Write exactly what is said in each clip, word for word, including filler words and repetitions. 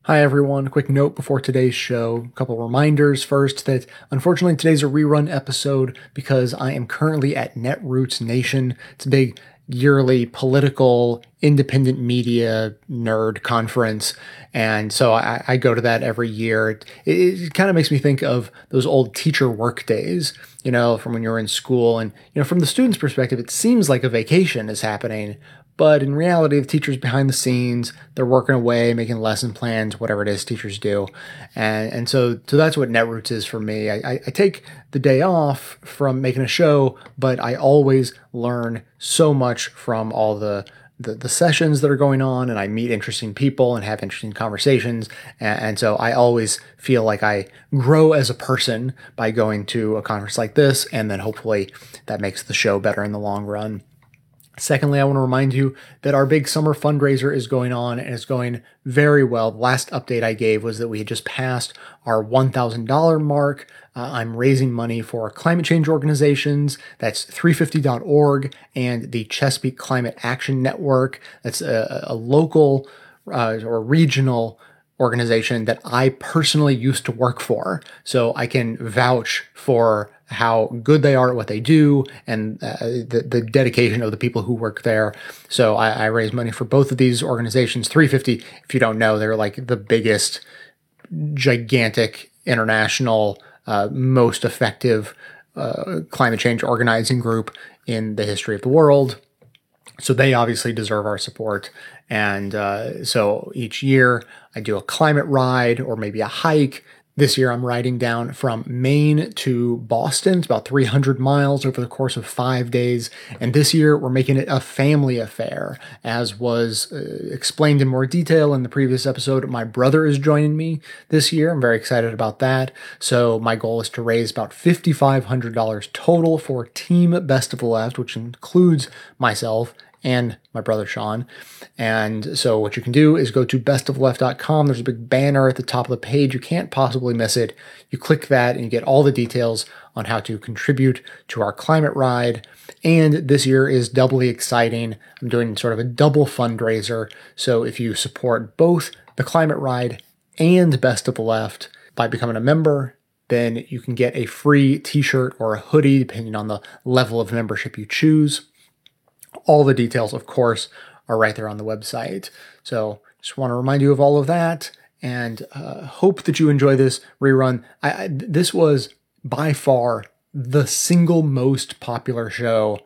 Hi everyone, a quick note before today's show. A couple reminders. First, that unfortunately today's a rerun episode because I am currently at Netroots Nation. It's a big yearly political independent media nerd conference, and so I, I go to that every year. It, it, it kind of makes me think of those old teacher work days, you know, from when you were in school. And, you know, from the student's perspective, it seems like a vacation is happening. But in reality, the teacher's behind the scenes, they're working away, making lesson plans, whatever it is teachers do. And and so so that's what Netroots is for me. I, I, I take the day off from making a show, but I always learn so much from all the, the, the sessions that are going on, and I meet interesting people and have interesting conversations. And, and so I always feel like I grow as a person by going to a conference like this, and then hopefully that makes the show better in the long run. Secondly, I want to remind you that our big summer fundraiser is going on and it's going very well. The last update I gave was that we had just passed our one thousand dollars mark. Uh, I'm raising money for climate change organizations. That's three fifty dot org and the Chesapeake Climate Action Network. That's a, a local uh, or regional organization that I personally used to work for. So I can vouch for how good they are at what they do and uh, the, the dedication of the people who work there. So I, I raise money for both of these organizations. three fifty, if you don't know, they're like the biggest, gigantic, international, uh, most effective uh, climate change organizing group in the history of the world. So they obviously deserve our support. And uh, so each year I do a climate ride or maybe a hike. This year I'm riding down from Maine to Boston. It's about three hundred miles over the course of five days. And this year we're making it a family affair. As was uh, explained in more detail in the previous episode, my brother is joining me this year. I'm very excited about that. So my goal is to raise about five thousand five hundred dollars total for Team Best of the Left, which includes myself and my brother Sean. And so what you can do is go to best of the left dot com. There's a big banner at the top of the page. You can't possibly miss it. You click that and you get all the details on how to contribute to our climate ride. And this year is doubly exciting. I'm doing sort of a double fundraiser. So if you support both the climate ride and Best of the Left by becoming a member, then you can get a free t-shirt or a hoodie, depending on the level of membership you choose. All the details, of course, are right there on the website. So just want to remind you of all of that, and uh, hope that you enjoy this rerun. I, I, this was by far the single most popular show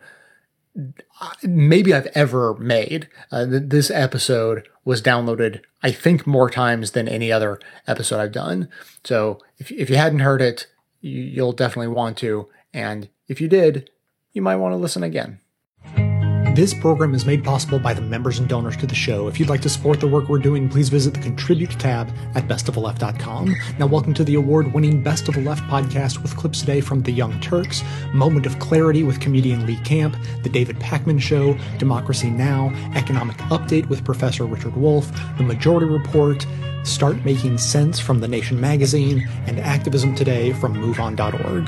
maybe I've ever made. Uh, th- this episode was downloaded, I think, more times than any other episode I've done. So if, if you hadn't heard it, you, you'll definitely want to. And if you did, you might want to listen again. This program is made possible by the members and donors to the show. If you'd like to support the work we're doing, please visit the Contribute tab at best of the left dot com. Now, welcome to the award-winning Best of the Left podcast with clips today from The Young Turks, Moment of Clarity with comedian Lee Camp, The David Pakman Show, Democracy Now!, Economic Update with Professor Richard Wolff, The Majority Report, Start Making Sense from The Nation magazine, and Activism Today from move on dot org.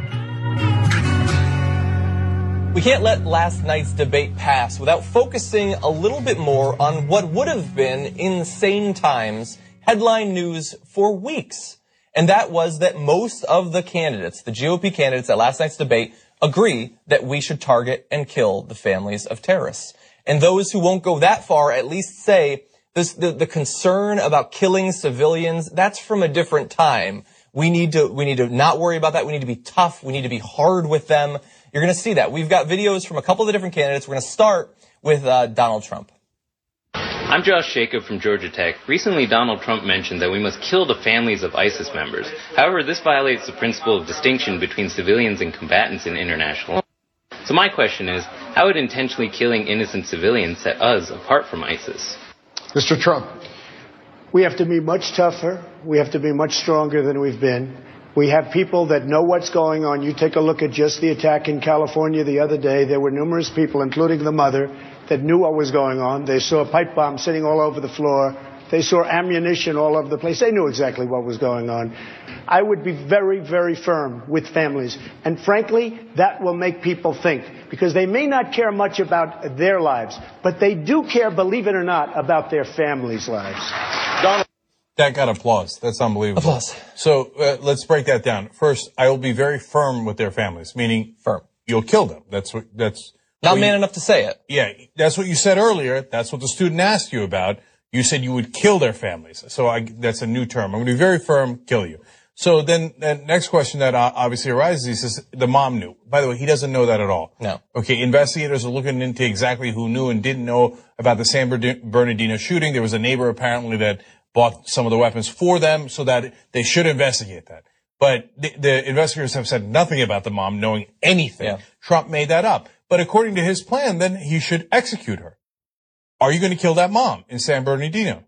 We can't let last night's debate pass without focusing a little bit more on what would have been insane times headline news for weeks. And that was that most of the candidates, the G O P candidates at last night's debate, agree that we should target and kill the families of terrorists. And those who won't go that far at least say this, the, the concern about killing civilians, that's from a different time. We need to, we need to not worry about that. We need to be tough. We need to be hard with them. You're going to see that. We've got videos from a couple of the different candidates. We're going to start with uh, Donald Trump. I'm Josh Jacob from Georgia Tech. Recently, Donald Trump mentioned that we must kill the families of ISIS members. However, this violates the principle of distinction between civilians and combatants in international law. So my question is, how would intentionally killing innocent civilians set us apart from ISIS? Mister Trump. We have to be much tougher. We have to be much stronger than we've been. We have people that know what's going on. You take a look at just the attack in California the other day. There were numerous people, including the mother, that knew what was going on. They saw pipe bombs sitting all over the floor. They saw ammunition all over the place. They knew exactly what was going on. I would be very, very firm with families. And frankly, that will make people think, because they may not care much about their lives, but they do care, believe it or not, about their families' lives. Donald. That got applause. That's unbelievable. Applause. So uh, let's break that down. First, I will be very firm with their families, meaning firm. You'll kill them. That's what. That's not what man you, enough to say it. Yeah, that's what you said earlier. That's what the student asked you about. You said you would kill their families. So I, that's a new term. I'm going to be very firm. Kill you. So then the next question that obviously arises, he says the mom knew. By the way, he doesn't know that at all. No. Okay, investigators are looking into exactly who knew and didn't know about the San Bernardino shooting. There was a neighbor apparently that bought some of the weapons for them so that they should investigate that. But the, the investigators have said nothing about the mom knowing anything. Yeah. Trump made that up. But according to his plan, then he should execute her. Are you going to kill that mom in San Bernardino?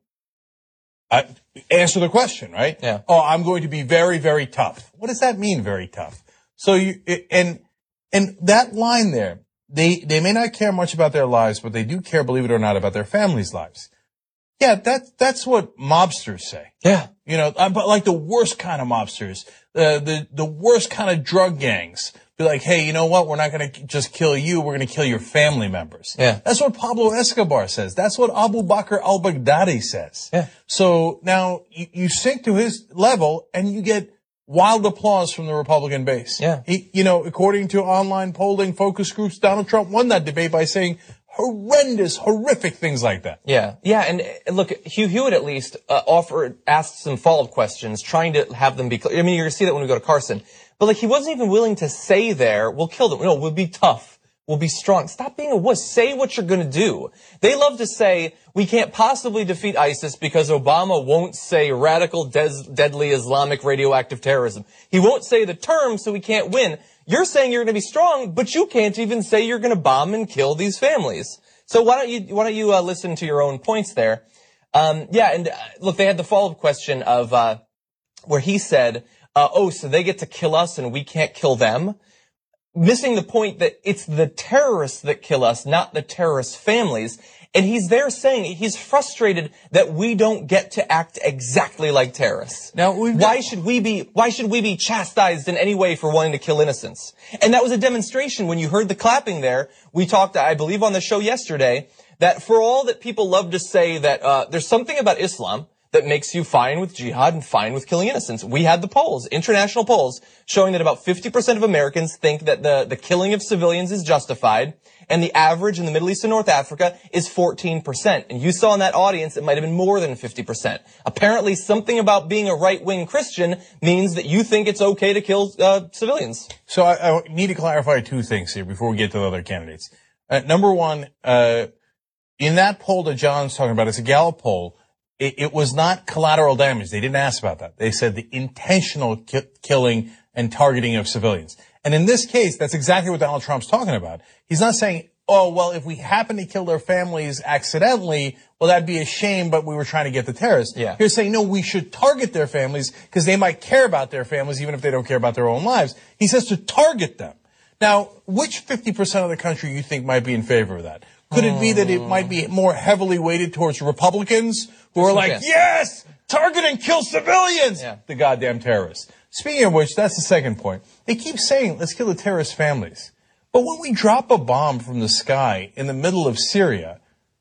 I, answer the question, right? Yeah. Oh, I'm going to be very, very tough. What does that mean, very tough? So you, and, and that line there, they, they may not care much about their lives, but they do care, believe it or not, about their families' lives. Yeah, that, that's what mobsters say. Yeah. You know, but like the worst kind of mobsters, uh, the, the worst kind of drug gangs. Be like, hey, you know what? We're not going to just kill you. We're going to kill your family members. Yeah. That's what Pablo Escobar says. That's what Abu Bakr al-Baghdadi says. Yeah. So now you, you sink to his level and you get wild applause from the Republican base. Yeah. He, you know, according to online polling focus groups, Donald Trump won that debate by saying horrendous, horrific things like that. Yeah. Yeah. And uh, look, Hugh Hewitt at least uh, offered, asked some follow-up questions, trying to have them be clear. I mean, you're going to see that when we go to Carson. But like, he wasn't even willing to say there, we'll kill them. No, we'll be tough. We'll be strong. Stop being a wuss. Say what you're going to do. They love to say, we can't possibly defeat ISIS because Obama won't say radical, des- deadly Islamic radioactive terrorism. He won't say the term, so we can't win. You're saying you're going to be strong, but you can't even say you're going to bomb and kill these families. So why don't you, why don't you uh, listen to your own points there? Um, yeah, and uh, look, they had the follow-up question of, uh, where he said, Uh, oh, so they get to kill us and we can't kill them? Missing the point that it's the terrorists that kill us, not the terrorist families. And he's there saying he's frustrated that we don't get to act exactly like terrorists. Now, we've why should we be, why should we be chastised in any way for wanting to kill innocents? And that was a demonstration when you heard the clapping there. We talked, I believe on the show yesterday, that for all that people love to say that, uh, there's something about Islam that makes you fine with jihad and fine with killing innocents. We had the polls, international polls, showing that about fifty percent of Americans think that the, the killing of civilians is justified, and the average in the Middle East and North Africa is fourteen percent. And you saw in that audience, it might have been more than fifty percent. Apparently, something about being a right-wing Christian means that you think it's okay to kill uh, civilians. So I, I need to clarify two things here before we get to the other candidates. Uh, number one, uh, in that poll that John's talking about, it's a Gallup poll. It, it was not collateral damage. They didn't ask about that. They said the intentional ki- killing and targeting of civilians. And in this case, that's exactly what Donald Trump's talking about. He's not saying, oh, well, if we happen to kill their families accidentally, well, that'd be a shame, but we were trying to get the terrorists. Yeah. He's saying, no, we should target their families because they might care about their families even if they don't care about their own lives. He says to target them. Now, which fifty percent of the country you think might be in favor of that? Could it be that it might be more heavily weighted towards Republicans who are like, chance. yes, target and kill civilians, Yeah. the goddamn terrorists. Speaking of which, that's the second point. They keep saying, let's kill the terrorist families. But when we drop a bomb from the sky in the middle of Syria,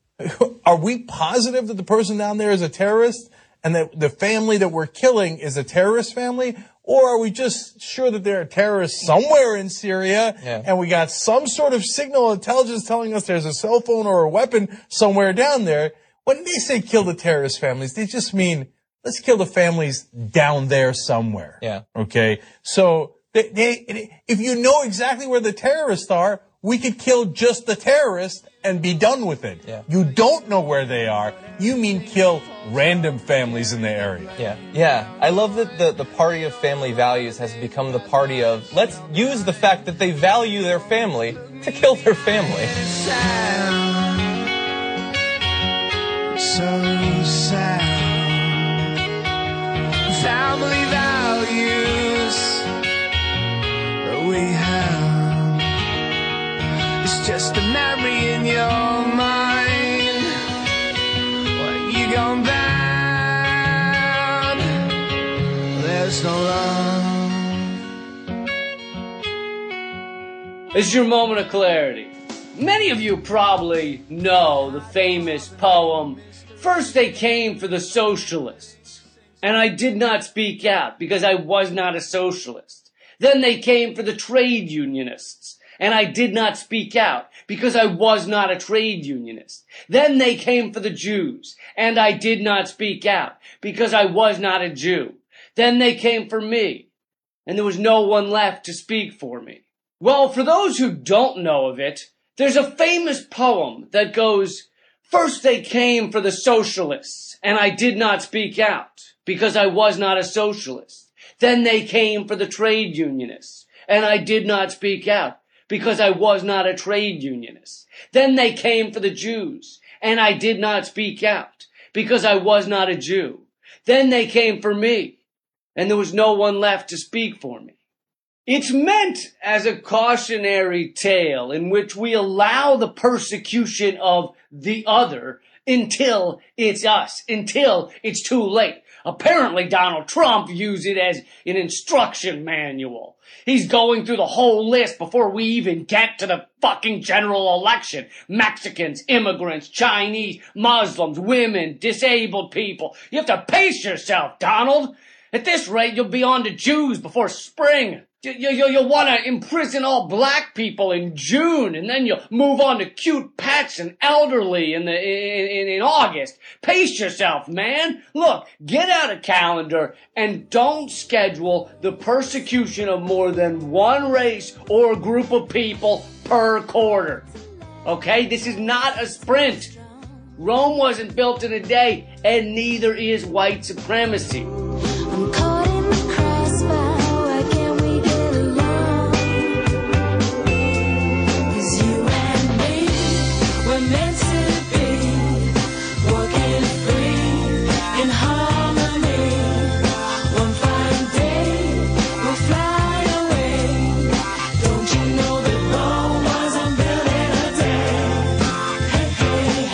are we positive that the person down there is a terrorist and that the family that we're killing is a terrorist family? Or are we just sure that there are terrorists somewhere in Syria yeah. and we got some sort of signal intelligence telling us there's a cell phone or a weapon somewhere down there? When they say kill the terrorist families, they just mean let's kill the families down there somewhere. Yeah. Okay. So they, they, if you know exactly where the terrorists are, we could kill just the terrorists and be done with it. Yeah. You don't know where they are. You mean kill random families in the area. Yeah. Yeah. I love that the, the party of family values has become the party of let's use the fact that they value their family to kill their family. So sad. Family values that we have. It's just a memory in your mind. When you gone bad, there's no love. This is your moment of clarity. Many of you probably know the famous poem, "First they came for the socialists, and I did not speak out because I was not a socialist. Then they came for the trade unionists, and I did not speak out because I was not a trade unionist. Then they came for the Jews, and I did not speak out because I was not a Jew. Then they came for me, and there was no one left to speak for me. Well, for those who don't know of it, there's a famous poem that goes, "First they came for the socialists, and I did not speak out because I was not a socialist. Then they came for the trade unionists, and I did not speak out because I was not a trade unionist. Then they came for the Jews, and I did not speak out because I was not a Jew. Then they came for me, and there was no one left to speak for me." It's meant as a cautionary tale in which we allow the persecution of the other until it's us, until it's too late. Apparently Donald Trump views it as an instruction manual. He's going through the whole list before we even get to the fucking general election. Mexicans, immigrants, Chinese, Muslims, women, disabled people. You have to pace yourself, Donald. At this rate, you'll be on to Jews before spring. You, you, you'll want to imprison all black people in June, and then you'll move on to cute pets and elderly in the in, in, in August. Pace yourself, man. Look, get out a calendar and don't schedule the persecution of more than one race or group of people per quarter. Okay? This is not a sprint. Rome wasn't built in a day, and neither is white supremacy. I'm caught in the crossfire, why can't we get along? 'Cause you and me, we're meant to be walking free in harmony. One fine day, we'll fly away. Don't you know that Rome wasn't built in a day? Hey,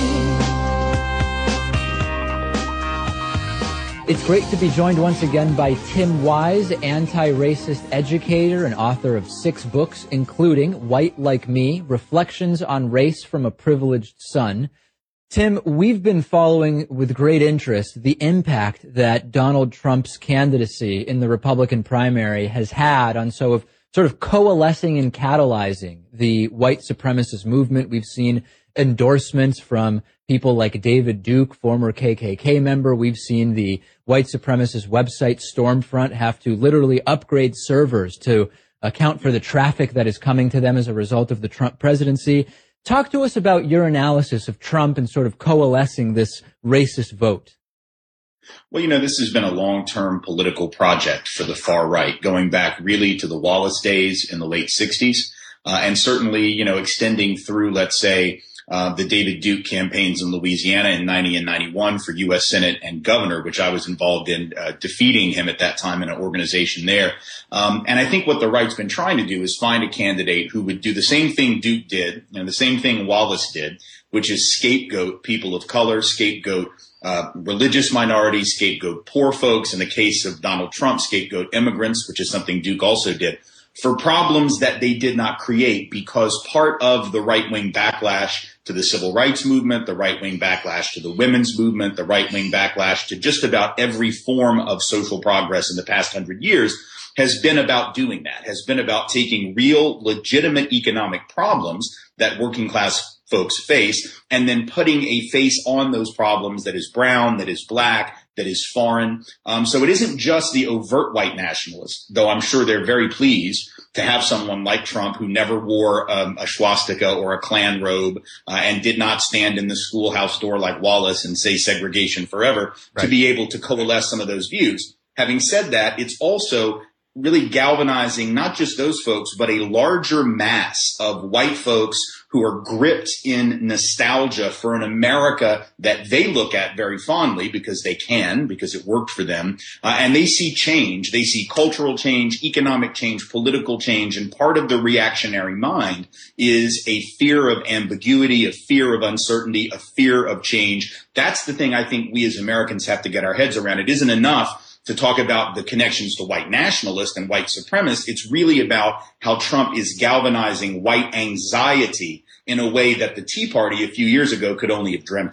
hey, hey. It's great to be joined once again by Tim Wise, anti-racist educator and author of six books, including White Like Me, Reflections on Race from a Privileged Son. Tim, we've been following with great interest the impact that Donald Trump's candidacy in the Republican primary has had on so of sort of coalescing and catalyzing the white supremacist movement. We've seen endorsements from people like David Duke, former K K K member. We've seen the white supremacist website Stormfront have to literally upgrade servers to account for the traffic that is coming to them as a result of the Trump presidency. Talk to us about your analysis of Trump and sort of coalescing this racist vote. Well, you know, this has been a long-term political project for the far right, going back really to the Wallace days in the late sixties, uh, and certainly, you know, extending through, let's say, Uh, the David Duke campaigns in Louisiana in ninety and ninety-one for U S Senate and governor, which I was involved in uh, defeating him at that time in an organization there. Um, and I think what the right's been trying to do is find a candidate who would do the same thing Duke did, and the same thing Wallace did, which is scapegoat people of color, scapegoat uh, religious minorities, scapegoat poor folks. In the case of Donald Trump, scapegoat immigrants, which is something Duke also did, for problems that they did not create, because part of the right-wing backlash to the civil rights movement, the right-wing backlash to the women's movement, the right-wing backlash to just about every form of social progress in the past hundred years has been about doing that, has been about taking real, legitimate economic problems that working class folks face and then putting a face on those problems that is brown, that is black, that is foreign. Um, so it isn't just the overt white nationalists, though I'm sure they're very pleased to have someone like Trump who never wore um, a swastika or a Klan robe uh, and did not stand in the schoolhouse door like Wallace and say segregation forever, right, to be able to coalesce some of those views. Having said that, it's also really galvanizing not just those folks, but a larger mass of white folks who are gripped in nostalgia for an America that they look at very fondly because they can, because it worked for them. Uh, and they see change. They see cultural change, economic change, political change. And part of the reactionary mind is a fear of ambiguity, a fear of uncertainty, a fear of change. That's the thing I think we as Americans have to get our heads around. It isn't enough to talk about the connections to white nationalists and white supremacists. It's really about how Trump is galvanizing white anxiety in a way that the Tea Party a few years ago could only have dreamt of.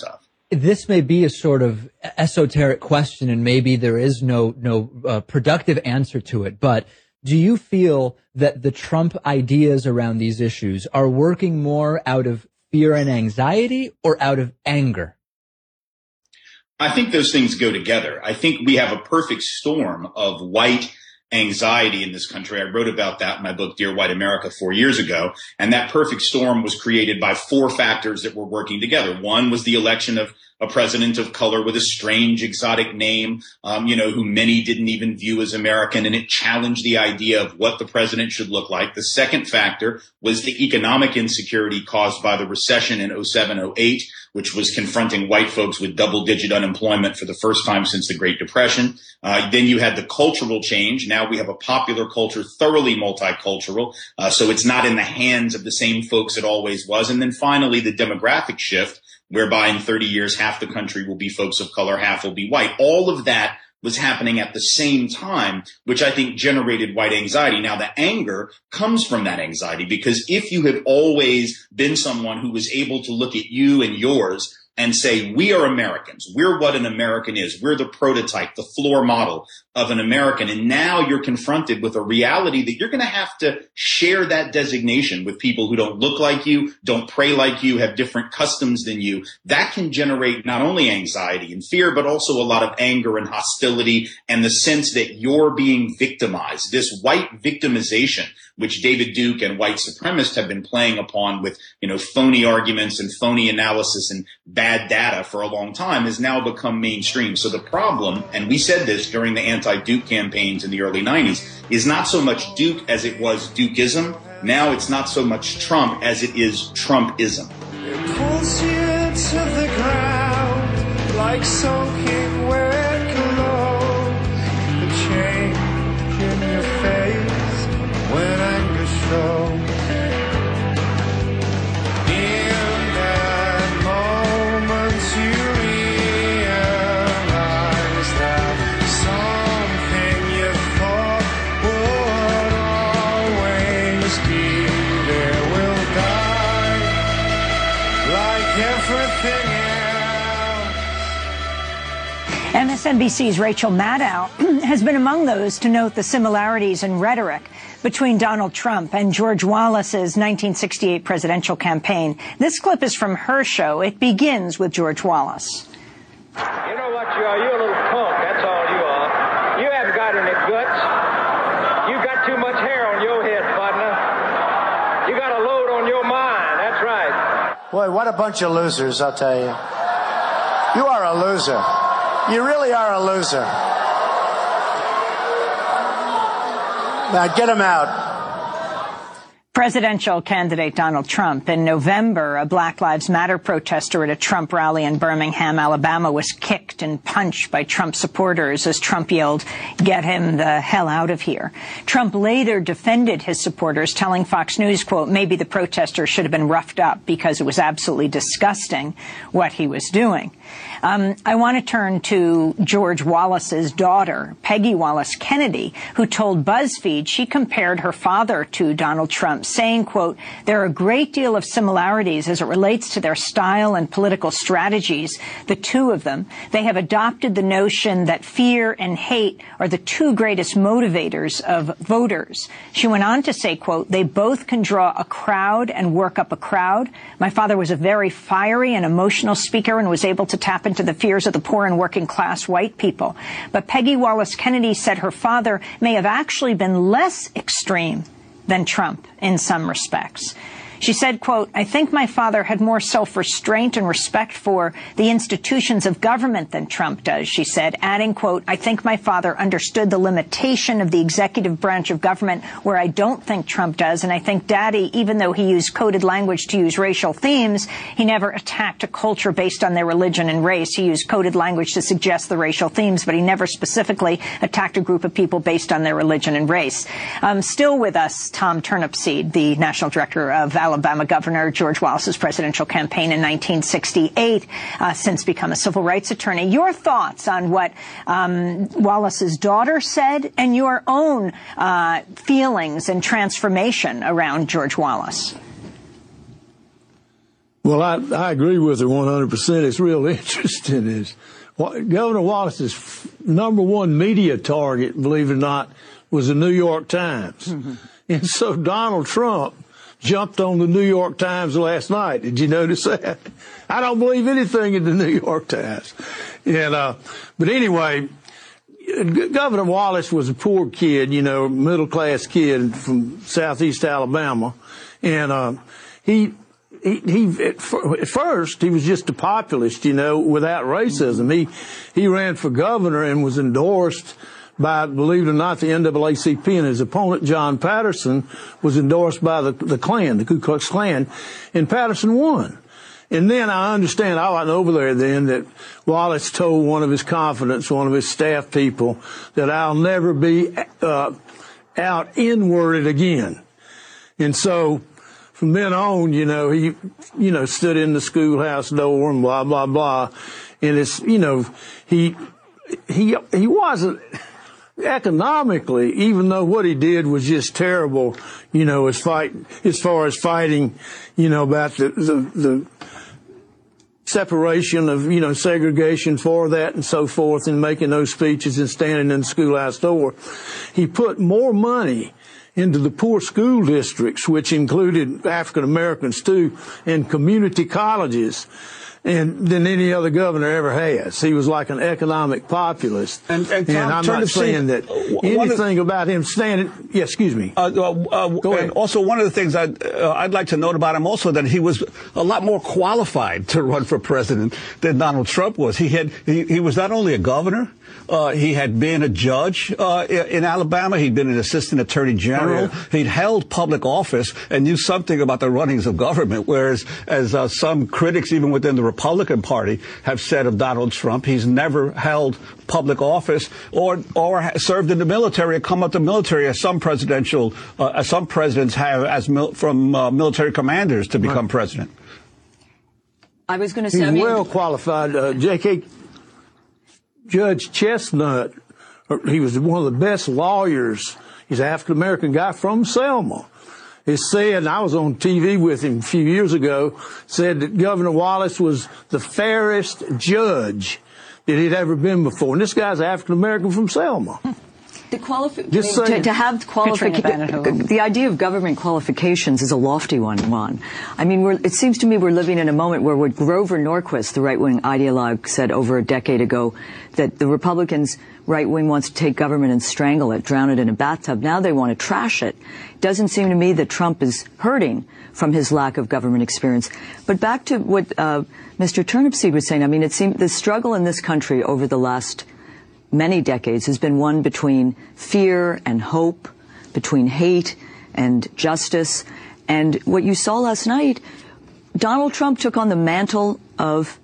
this may be a sort of esoteric question, and maybe there is no no uh, productive answer to it, but do you feel that the Trump ideas around these issues are working more out of fear and anxiety or out of anger? I think those things go together. I think we have a perfect storm of white anxiety in this country. I wrote about that in my book, Dear White America, four years ago. And that perfect storm was created by four factors that were working together. One was the election of a president of color with a strange, exotic name, um, you know, who many didn't even view as American, and it challenged the idea of what the president should look like. The second factor was the economic insecurity caused by the recession in oh seven oh eight, which was confronting white folks with double-digit unemployment for the first time since the Great Depression. Uh, then you had the cultural change. Now we have a popular culture, thoroughly multicultural, uh, so it's not in the hands of the same folks it always was. And then finally, the demographic shift, whereby in thirty years, half the country will be folks of color, half will be white. All of that was happening at the same time, which I think generated white anxiety. Now, the anger comes from that anxiety, because if you have always been someone who was able to look at you and yours and say, we are Americans, we're what an American is, we're the prototype, the floor model of an American, and now you're confronted with a reality that you're going to have to share that designation with people who don't look like you, don't pray like you, have different customs than you. That can generate not only anxiety and fear, but also a lot of anger and hostility, and the sense that you're being victimized. This white victimization, which David Duke and white supremacists have been playing upon with, you know, phony arguments and phony analysis and bad data for a long time, has now become mainstream. So the problem, and we said this during the anti-Duke campaigns in the early nineties, is not so much Duke as it was Dukeism. Now it's not so much Trump as it is Trumpism. It pulls you to the ground like soaking wet cologne. The change in your face when anger shows. In that moment you realize that something you thought would always be there will die like everything else. M S N B C's Rachel Maddow has been among those to note the similarities in rhetoric between Donald Trump and George Wallace's nineteen sixty-eight presidential campaign. This clip is from her show. It begins with George Wallace. You know what you are? You're a little punk. That's all you are. You haven't got any guts. You got too much hair on your head, partner. You got a load on your mind. That's right. Boy, what a bunch of losers, I'll tell you. You are a loser. You really are a loser. Now, get him out. Presidential candidate Donald Trump. In November, a Black Lives Matter protester at a Trump rally in Birmingham, Alabama, was kicked and punched by Trump supporters as Trump yelled, "Get him the hell out of here." Trump later defended his supporters, telling Fox News, quote, maybe the protester should have been roughed up because it was absolutely disgusting what he was doing. Um, I want to turn to George Wallace's daughter, Peggy Wallace Kennedy, who told BuzzFeed she compared her father to Donald Trump, saying, quote, there are a great deal of similarities as it relates to their style and political strategies, the two of them. They have adopted the notion that fear and hate are the two greatest motivators of voters. She went on to say, quote, they both can draw a crowd and work up a crowd. My father was a very fiery and emotional speaker and was able to tap into the fears of the poor and working class white people. But Peggy Wallace Kennedy said her father may have actually been less extreme than Trump in some respects. She said, quote, I think my father had more self-restraint and respect for the institutions of government than Trump does, she said, adding, quote, I think my father understood the limitation of the executive branch of government where I don't think Trump does. And I think Daddy, even though he used coded language to use racial themes, he never attacked a culture based on their religion and race. He used coded language to suggest the racial themes, but he never specifically attacked a group of people based on their religion and race. Um, still with us, Tom Turnipseed, the national director of Alabama Governor George Wallace's presidential campaign in nineteen sixty-eight, uh, since become a civil rights attorney. Your thoughts on what um, Wallace's daughter said and your own uh, feelings and transformation around George Wallace? Well, I, I agree with her one hundred percent. It's real interesting. Is Governor Wallace's f- number one media target, believe it or not, was the New York Times. Mm-hmm. And so Donald Trump jumped on the New York Times last night. Did you notice that? I don't believe anything in the New York Times. And, uh, but anyway, Governor Wallace was a poor kid, you know, middle class kid from southeast Alabama. And, uh, he, he, he at, f- at first, he was just a populist, you know, without racism. He, he ran for governor and was endorsed by, believe it or not, the N double A C P, and his opponent, John Patterson, was endorsed by the, the Klan, the Ku Klux Klan, and Patterson won. And then I understand, I went over there then, that Wallace told one of his confidants, one of his staff people, that I'll never be uh, out inwarded again. And so from then on, you know, he, you know, stood in the schoolhouse door and blah, blah, blah. And it's, you know, he, he, he wasn't, economically, even though what he did was just terrible, you know, as fight, as far as fighting, you know, about the, the, the separation of, you know, segregation for that and so forth, and making those speeches and standing in the schoolhouse door. He put more money into the poor school districts, which included African Americans too, and community colleges, and than any other governor ever has. He was like an economic populist. And, and, Tom, and I'm not saying that anything of, about him standing. Yeah, excuse me. Uh, uh, uh, Go ahead. And also, one of the things I'd, uh, I'd like to note about him also, that he was a lot more qualified to run for president than Donald Trump was. He had he, he was not only a governor. Uh, he had been a judge uh, in Alabama. He'd been an assistant attorney general. Oh, yeah. He'd held public office and knew something about the runnings of government, whereas as uh, some critics, even within the Republican Party, have said of Donald Trump, he's never held public office or or served in the military or come up the military as some presidential, uh, as some presidents have as mil- from uh, military commanders to become right. president. I was going to say, he's I mean, well qualified. Uh, J K Judge Chestnut, he was one of the best lawyers. He's an African-American guy from Selma. He said, and I was on T V with him a few years ago, said that Governor Wallace was the fairest judge that he'd ever been before. And this guy's African-American from Selma. The qualifi- to, to have qualifications, the idea of government qualifications is a lofty one, Ron. I mean, we're, it seems to me we're living in a moment where what Grover Norquist, the right-wing ideologue, said over a decade ago, that the Republicans' right wing wants to take government and strangle it, drown it in a bathtub. Now they want to trash it. It doesn't seem to me that Trump is hurting from his lack of government experience. But back to what uh, Mister Turnipseed was saying, I mean, it seemed the struggle in this country over the last many decades has been one between fear and hope, between hate and justice. And what you saw last night, Donald Trump took on the mantle of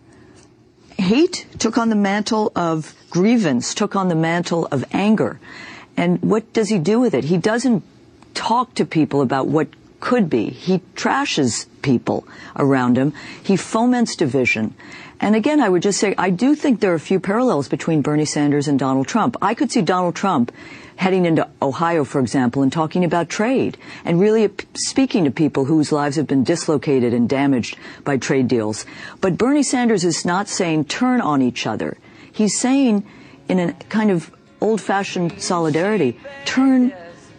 hate, took on the mantle of grievance, took on the mantle of anger. And what does he do with it? He doesn't talk to people about what could be. He trashes people around him. He foments division. And again, I would just say, I do think there are a few parallels between Bernie Sanders and Donald Trump. I could see Donald Trump heading into Ohio, for example, and talking about trade and really speaking to people whose lives have been dislocated and damaged by trade deals. But Bernie Sanders is not saying turn on each other. He's saying, in a kind of old-fashioned solidarity, turn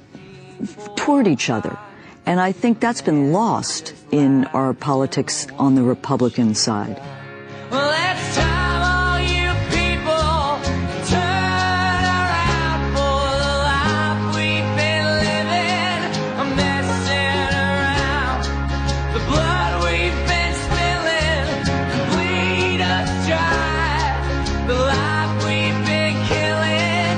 toward each other. And I think that's been lost in our politics on the Republican side. Well, it's time all you people turn around for the life we've been living. I'm messing around. The blood we've been spilling could bleed us dry. The life we've been killing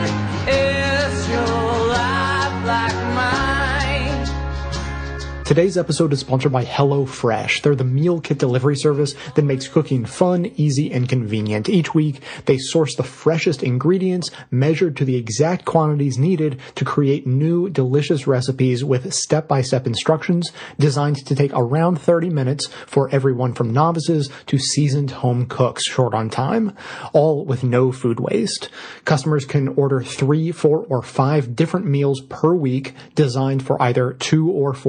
is your life like mine. Today's episode is sponsored by HelloFresh. They're the meal kit delivery service that makes cooking fun, easy, and convenient. Each week, they source the freshest ingredients, measured to the exact quantities needed to create new, delicious recipes with step-by-step instructions designed to take around thirty minutes for everyone from novices to seasoned home cooks short on time, all with no food waste. Customers can order three, four, or five different meals per week designed for either two or four people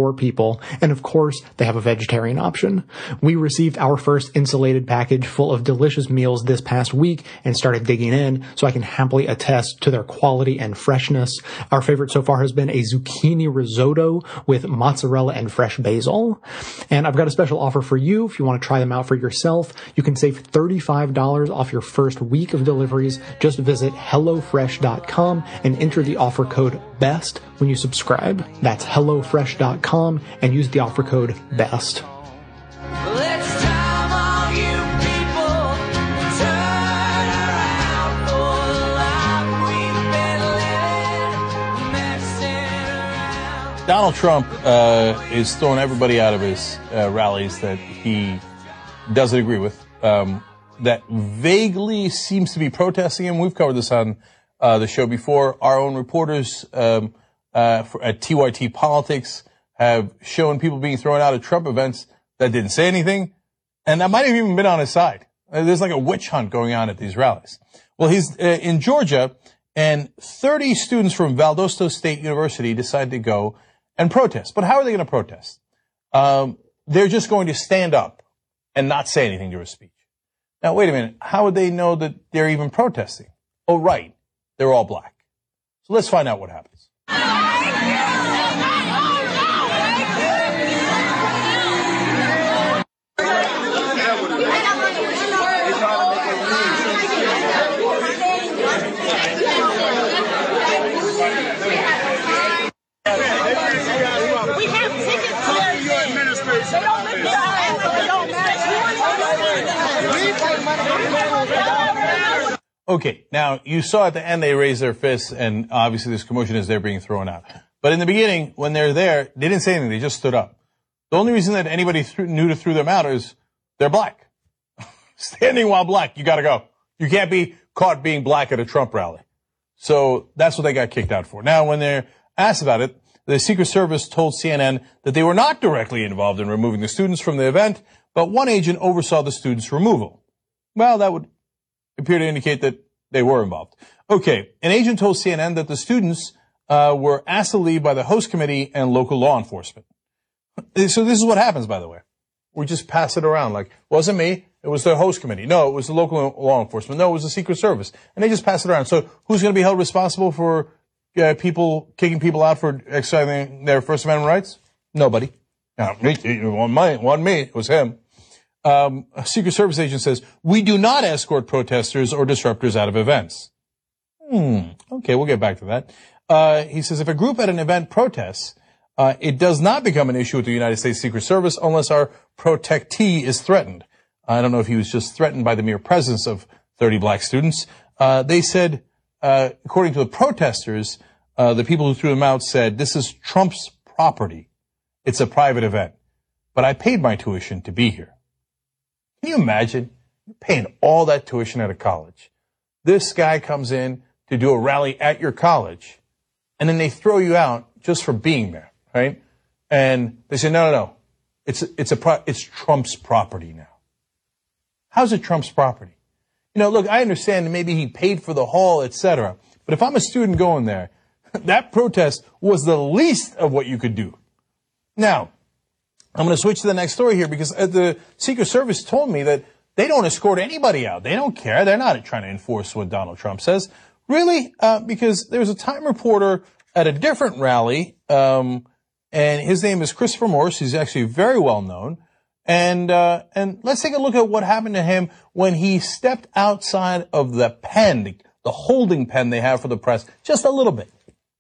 vegetable. And of course, they have a vegetarian option. We received our first insulated package full of delicious meals this past week and started digging in, so I can happily attest to their quality and freshness. Our favorite so far has been a zucchini risotto with mozzarella and fresh basil. And I've got a special offer for you. If you want to try them out for yourself, you can save thirty-five dollars off your first week of deliveries. Just visit hello fresh dot com and enter the offer code BEST when you subscribe. That's hello fresh dot com and use the offer code BEST. Let's time all you people turn around for the life we've been living, messing around. Donald Trump uh, is throwing everybody out of his uh, rallies that he doesn't agree with, um, that vaguely seems to be protesting him. We've covered this on uh, the show before. Our own reporters um, uh, for, at T Y T Politics have shown people being thrown out of Trump events that didn't say anything, and that might have even been on his side. Uh, there's like a witch hunt going on at these rallies. Well, he's uh, in Georgia, and thirty students from Valdosta State University decided to go and protest. But how are they going to protest? Um, they're just going to stand up and not say anything during a speech. Now, wait a minute. How would they know that they're even protesting? Oh, right. They're all black. So let's find out what happens. We have tickets to their administration. They don't live there. They don't matter. Okay, now you saw at the end they raised their fists, and obviously this commotion is they're being thrown out. But in the beginning, when they're there, they didn't say anything. They just stood up. The only reason that anybody th- knew to throw them out is they're black. Standing while black, you got to go. You can't be caught being black at a Trump rally. So that's what they got kicked out for. Now, when they're asked about it, the Secret Service told C N N that they were not directly involved in removing the students from the event, but one agent oversaw the students' removal. Well, that would appear to indicate that they were involved. Okay, an agent told C N N that the students uh, were asked to leave by the host committee and local law enforcement. So this is what happens, by the way. We just pass it around like, wasn't me, it was the host committee. No, it was the local law enforcement. No, it was the Secret Service. And they just pass it around. So who's going to be held responsible for uh, people, kicking people out for exercising their First Amendment rights? Nobody. No, it wasn't me, it was him. Um, a Secret Service agent says, we do not escort protesters or disruptors out of events. Hmm. Okay, we'll get back to that. Uh, he says, if a group at an event protests, uh, it does not become an issue with the United States Secret Service unless our protectee is threatened. I don't know if he was just threatened by the mere presence of thirty black students. Uh, they said, uh, according to the protesters, uh, the people who threw them out said, this is Trump's property. It's a private event. But I paid my tuition to be here. Can you imagine paying all that tuition at a college? This guy comes in to do a rally at your college, and then they throw you out just for being there, right? And they say, no, no, no. It's, it's a, pro- it's Trump's property now. How's it Trump's property? You know, look, I understand that maybe he paid for the hall, et cetera. But if I'm a student going there, that protest was the least of what you could do. Now, I'm going to switch to the next story here because the Secret Service told me that they don't escort anybody out. They don't care. They're not trying to enforce what Donald Trump says. Really? Uh, because there was a Time reporter at a different rally, um, and his name is Christopher Morse. He's actually very well known. And, uh, and let's take a look at what happened to him when he stepped outside of the pen, the, the holding pen they have for the press, just a little bit.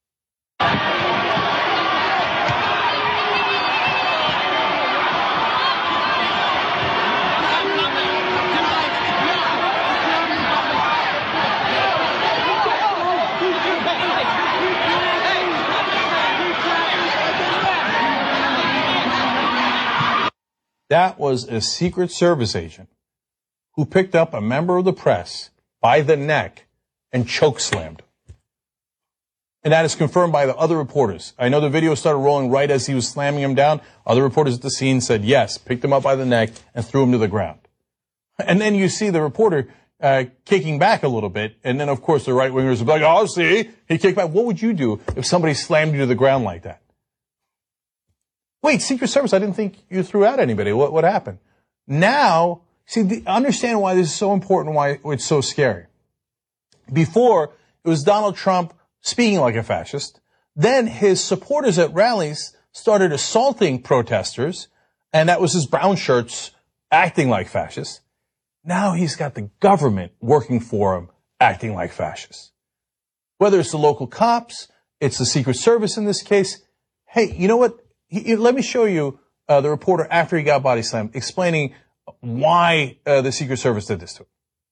That was a Secret Service agent who picked up a member of the press by the neck and chokeslammed. And that is confirmed by the other reporters. I know the video started rolling right as he was slamming him down. Other reporters at the scene said, yes, picked him up by the neck and threw him to the ground. And then you see the reporter uh, kicking back a little bit. And then, of course, the right-wingers would be like, oh, see, he kicked back. What would you do if somebody slammed you to the ground like that? wait, Secret Service, I didn't think you threw out anybody. What, what happened? Now, see, the, understand why this is so important, why it's so scary. Before, it was Donald Trump speaking like a fascist. Then his supporters at rallies started assaulting protesters, and that was his brown shirts acting like fascists. Now he's got the government working for him, acting like fascists. Whether it's the local cops, it's the Secret Service in this case. Hey, you know what? He, let me show you uh, the reporter after he got body slammed, explaining why uh, the Secret Service did this to him.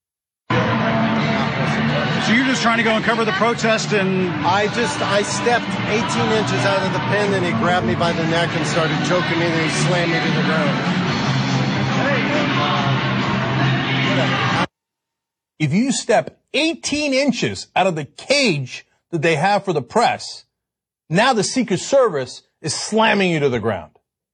So you're just trying to go and cover the protest, and I just, I stepped eighteen inches out of the pen, and he grabbed me by the neck and started choking me, and he slammed me to the ground. If you step eighteen inches out of the cage that they have for the press, now the Secret Service is slamming you to the ground.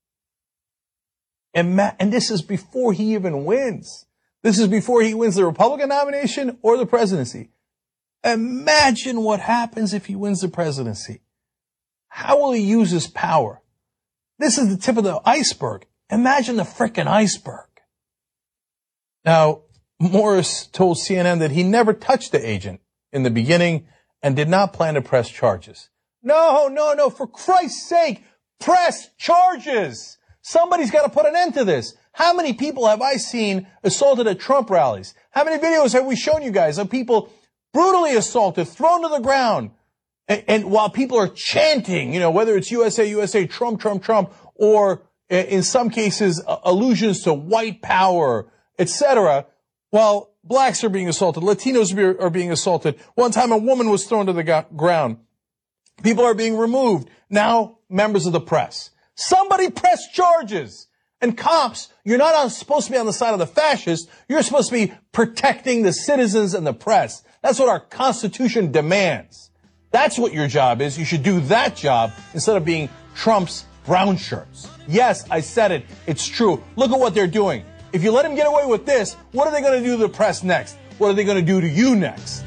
And, ma- and this is before he even wins. This is before he wins the Republican nomination or the presidency. Imagine what happens if he wins the presidency. How will he use his power? This is the tip of the iceberg. Imagine the frickin' iceberg. Now, Morris told C N N that he never touched the agent in the beginning and did not plan to press charges. No, no, no, for Christ's sake, press charges! Somebody's got to put an end to this. How many people have I seen assaulted at Trump rallies? How many videos have we shown you guys of people brutally assaulted, thrown to the ground, and, and while people are chanting, you know, whether it's U S A, U S A, Trump, Trump, Trump, or in some cases uh, allusions to white power, et cetera, while blacks are being assaulted, Latinos are being assaulted. One time a woman was thrown to the go- ground. People are being removed. Now, members of the press. Somebody press charges. And cops, you're not on, supposed to be on the side of the fascists. You're supposed to be protecting the citizens and the press. That's what our Constitution demands. That's what your job is. You should do that job instead of being Trump's brown shirts. Yes, I said it. It's true. Look at what they're doing. If you let him get away with this, what are they going to do to the press next? What are they going to do to you next?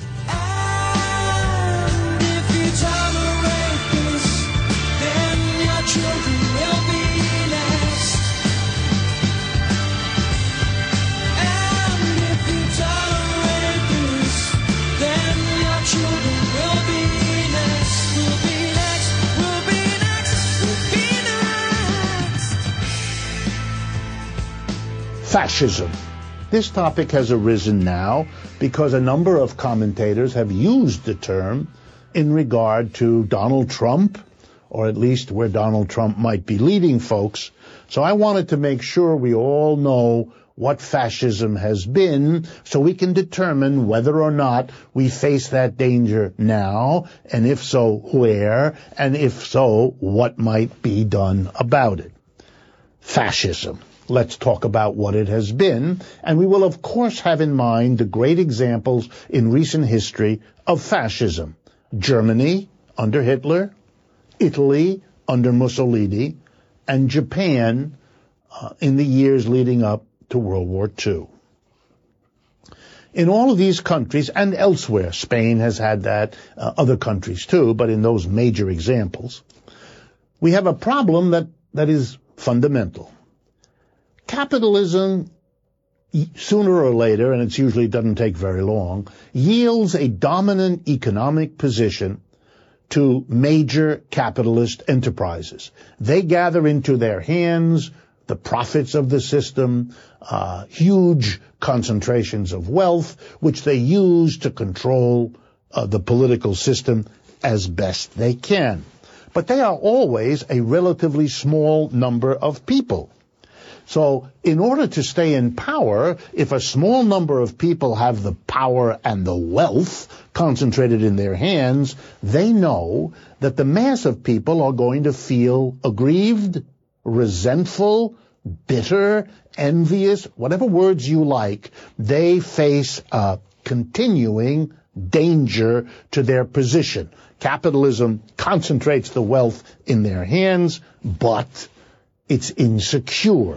Fascism. This topic has arisen now because a number of commentators have used the term in regard to Donald Trump, or at least where Donald Trump might be leading folks. So I wanted to make sure we all know what fascism has been so we can determine whether or not we face that danger now, and if so, where, and if so, what might be done about it. Fascism. Let's talk about what it has been, and we will of course have in mind the great examples in recent history of fascism. Germany under Hitler, Italy under Mussolini, and Japan uh, in the years leading up to World War Two. In all of these countries, and elsewhere, Spain has had that, uh, other countries too, but in those major examples, we have a problem that, that is fundamental. Capitalism, sooner or later, and it usually doesn't take very long, yields a dominant economic position to major capitalist enterprises. They gather into their hands the profits of the system, uh, huge concentrations of wealth, which they use to control uh, the political system as best they can. But they are always a relatively small number of people. So in order to stay in power, if a small number of people have the power and the wealth concentrated in their hands, they know that the mass of people are going to feel aggrieved, resentful, bitter, envious, whatever words you like. They face a continuing danger to their position. Capitalism concentrates the wealth in their hands, but it's insecure.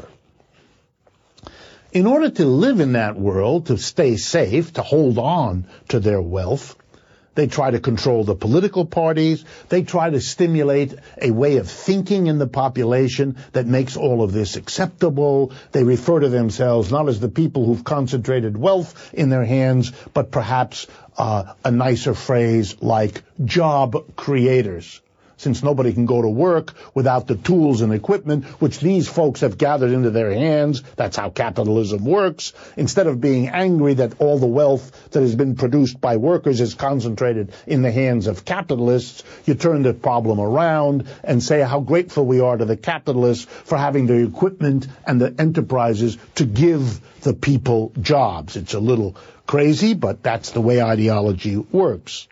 In order to live in that world, to stay safe, to hold on to their wealth, They try to control the political parties. They try to stimulate a way of thinking in the population that makes all of this acceptable. They refer to themselves not as the people who've concentrated wealth in their hands, but perhaps uh, a nicer phrase like job creators. Since nobody can go to work without the tools and equipment which these folks have gathered into their hands, that's how capitalism works. Instead of being angry that all the wealth that has been produced by workers is concentrated in the hands of capitalists, you turn the problem around and say how grateful we are to the capitalists for having the equipment and the enterprises to give the people jobs. It's a little crazy, but that's the way ideology works.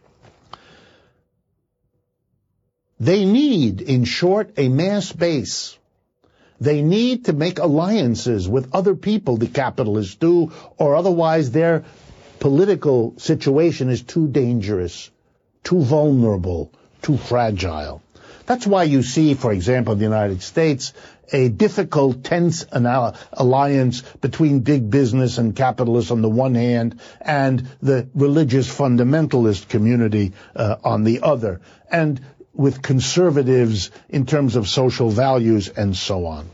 They need, in short, a mass base. They need to make alliances with other people, the capitalists do, or otherwise their political situation is too dangerous, too vulnerable, too fragile. That's why you see, for example, in the United States, a difficult, tense alliance between big business and capitalists on the one hand and the religious fundamentalist community uh, on the other. And with conservatives in terms of social values and so on.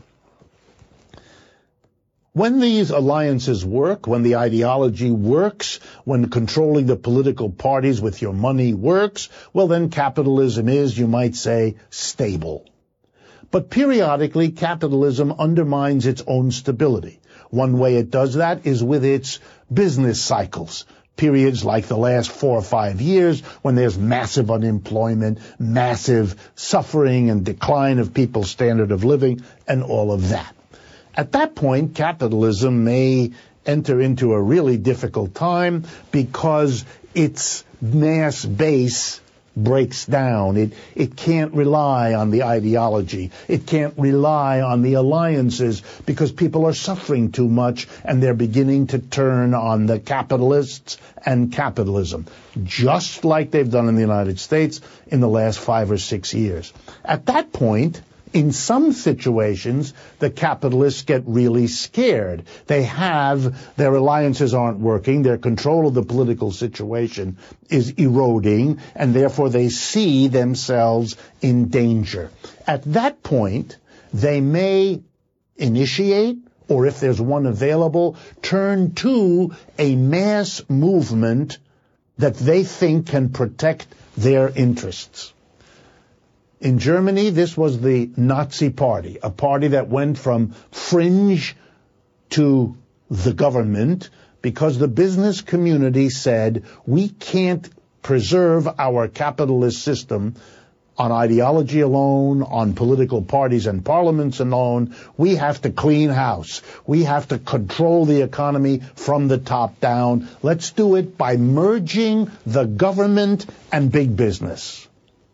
When these alliances work, when the ideology works, when controlling the political parties with your money works, well then capitalism is, you might say, stable. But periodically capitalism undermines its own stability. One way it does that is with its business cycles. Periods like the last four or five years when there's massive unemployment, massive suffering and decline of people's standard of living, and all of that. At that point, capitalism may enter into a really difficult time because its mass base breaks down. It, it can't rely on the ideology. It can't rely on the alliances because people are suffering too much and they're beginning to turn on the capitalists and capitalism, just like they've done in the United States in the last five or six years. At that point, in some situations, the capitalists get really scared. They have, their alliances aren't working, their control of the political situation is eroding, and therefore they see themselves in danger. At that point, they may initiate, or if there's one available, turn to a mass movement that they think can protect their interests. In Germany, this was the Nazi Party, a party that went from fringe to the government because the business community said, we can't preserve our capitalist system on ideology alone, on political parties and parliaments alone. We have to clean house. We have to control the economy from the top down. Let's do it by merging the government and big business.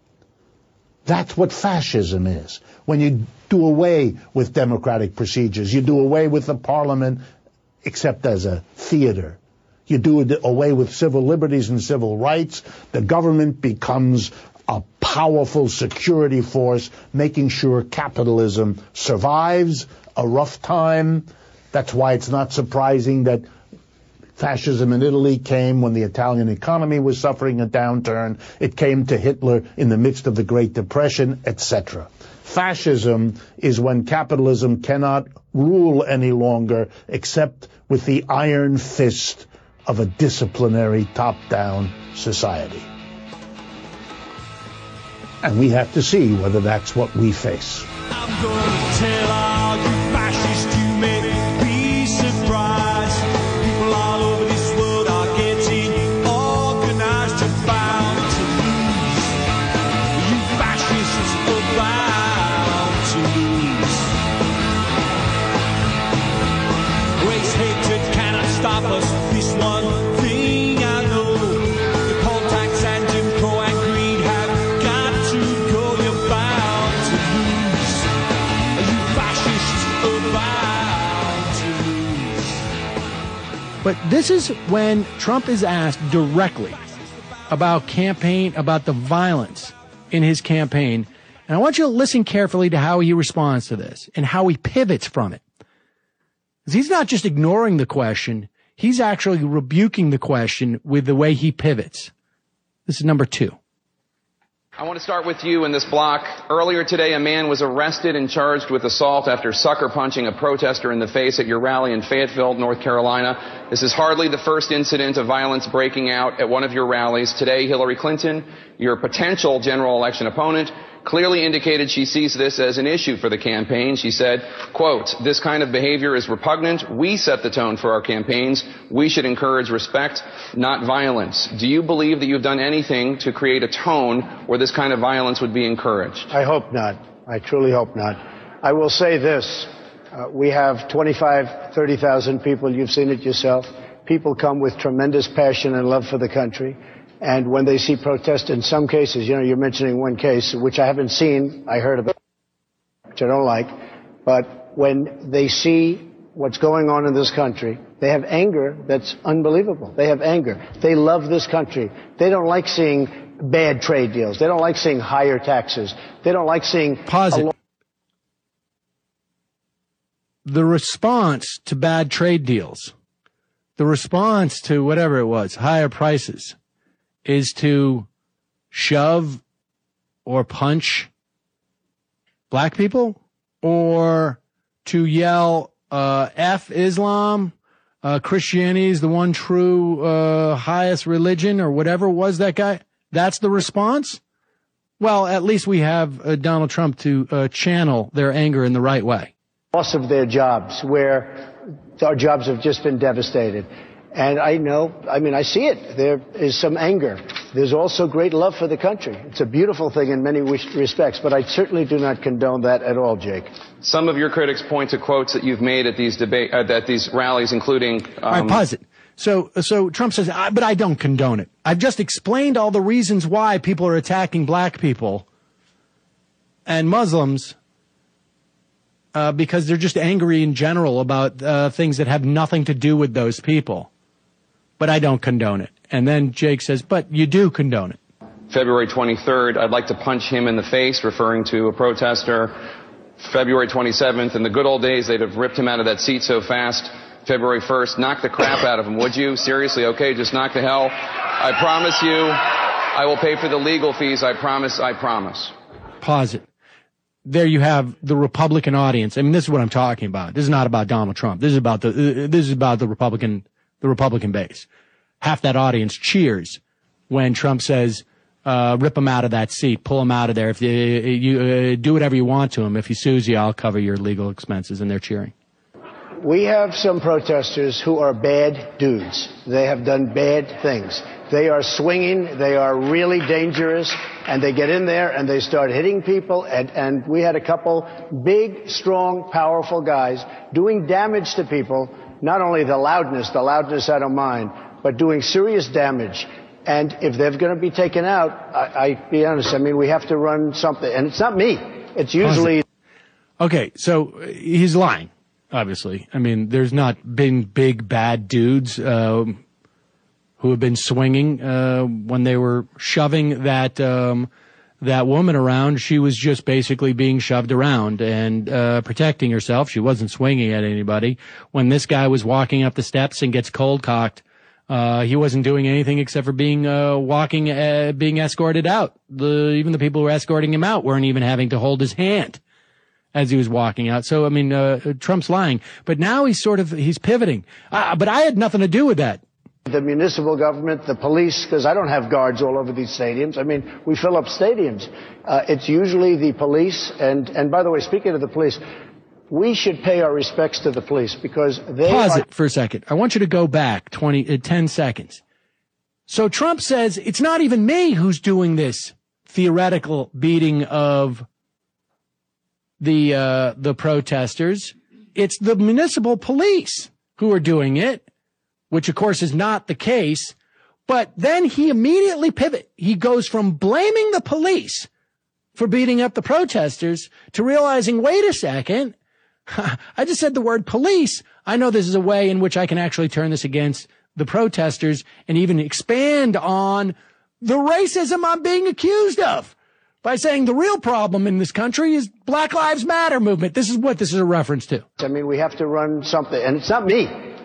That's what fascism is. When you do away with democratic procedures, you do away with the parliament, except as a theater. You do away with civil liberties and civil rights. The government becomes a powerful security force, making sure capitalism survives a rough time. That's why it's not surprising that fascism in Italy came when the Italian economy was suffering a downturn. It came to Hitler in the midst of the Great Depression, et cetera. Fascism is when capitalism cannot rule any longer except with the iron fist of a disciplinary top-down society. And we have to see whether that's what we face. I'm gonna tell all you fascists you may be surprised. People all over this world are getting organized and bound to lose. You fascists are bound to lose. Race hatred cannot stop us. This one thing I know. The poll tax and Jim Crow and greed have got to go. You're bound to lose. You fascists are bound to lose. But this is when Trump is asked directly about campaign, about the violence in his campaign. And I want you to listen carefully to how he responds to this and how he pivots from it. 'Cause he's not just ignoring the question. He's actually rebuking the question with the way he pivots. This is number two. I want to start with you in this block. Earlier today, a man was arrested and charged with assault after sucker punching a protester in the face at your rally in Fayetteville, North Carolina. This is hardly the first incident of violence breaking out at one of your rallies. Today, Hillary Clinton, your potential general election opponent, clearly indicated she sees this as an issue for the campaign. She said, quote, "This kind of behavior is repugnant. We set the tone for our campaigns. We should encourage respect, not violence." Do you believe that you've done anything to create a tone where this kind of violence would be encouraged? I hope not. I truly hope not. I will say this. Uh, we have twenty-five, thirty thousand people. You've seen it yourself. People come with tremendous passion and love for the country. And when they see protest, in some cases, you know, you're mentioning one case, which I haven't seen, I heard about, which I don't like, but when they see what's going on in this country, they have anger that's unbelievable. They have anger. They love this country. They don't like seeing bad trade deals. They don't like seeing higher taxes. They don't like seeing... Pause it. The response to bad trade deals, the response to whatever it was, higher prices, is to shove or punch black people, or to yell, uh, F Islam, uh, Christianity is the one true, uh, highest religion, or whatever was that guy. That's the response? Well, at least we have uh, Donald Trump to uh, channel their anger in the right way. Loss of their jobs, where our jobs have just been devastated. And I know, I mean, I see it. There is some anger. There's also great love for the country. It's a beautiful thing in many respects, but I certainly do not condone that at all, Jake. Some of your critics point to quotes that you've made at these debate, uh, at these rallies, including... Um, all right, pause it. So, so Trump says, I, but I don't condone it. I've just explained all the reasons why people are attacking black people and Muslims, uh, because they're just angry in general about uh, things that have nothing to do with those people. But I don't condone it. And then Jake says, but you do condone it. February twenty-third, I'd like to punch him in the face, referring to a protester. February twenty-seventh, in the good old days, they'd have ripped him out of that seat so fast. February first, knock the crap out of him, would you? Seriously, okay, just knock the hell. I promise you, I will pay for the legal fees. I promise, I promise. Pause it. There you have the Republican audience. I mean, this is what I'm talking about. This is not about Donald Trump. This is about the, uh, this is about the Republican the Republican base. Half that audience cheers when Trump says, uh, rip him out of that seat, pull him out of there. If you, you uh, do whatever you want to him, if he sues you, I'll cover your legal expenses, and they're cheering. We have some protesters who are bad dudes. They have done bad things. They are swinging. They are really dangerous. And they get in there and they start hitting people. And, and we had a couple big, strong, powerful guys doing damage to people. Not only the loudness, the loudness I don't mind, but doing serious damage. And if they're going to be taken out, I, I be honest, I mean, we have to run something. And it's not me. It's usually... Okay, so he's lying, obviously. I mean, there's not been big, bad dudes uh, who have been swinging uh, when they were shoving that... Um, that woman around. She was just basically being shoved around and uh protecting herself. She wasn't swinging at anybody. When this guy was walking up the steps and gets cold cocked, uh he wasn't doing anything except for being uh walking uh, being escorted out. The even the people who were escorting him out weren't even having to hold his hand as he was walking out. So I mean, uh Trump's lying, but now he's sort of he's pivoting. Uh, but I had nothing to do with that. The municipal government, the police, because I don't have guards all over these stadiums. I mean, we fill up stadiums. Uh, it's usually the police. And, and by the way, speaking of the police, we should pay our respects to the police because they Pause are- it for a second. I want you to go back twenty, uh, ten seconds. So Trump says it's not even me who's doing this theoretical beating of the, uh, the protesters. It's the municipal police who are doing it. Which, of course, is not the case. But then he immediately pivot. He goes from blaming the police for beating up the protesters to realizing, wait a second, I just said the word police. I know this is a way in which I can actually turn this against the protesters and even expand on the racism I'm being accused of by saying the real problem in this country is Black Lives Matter movement. This is what this is a reference to. I mean, we have to run something. And it's not me.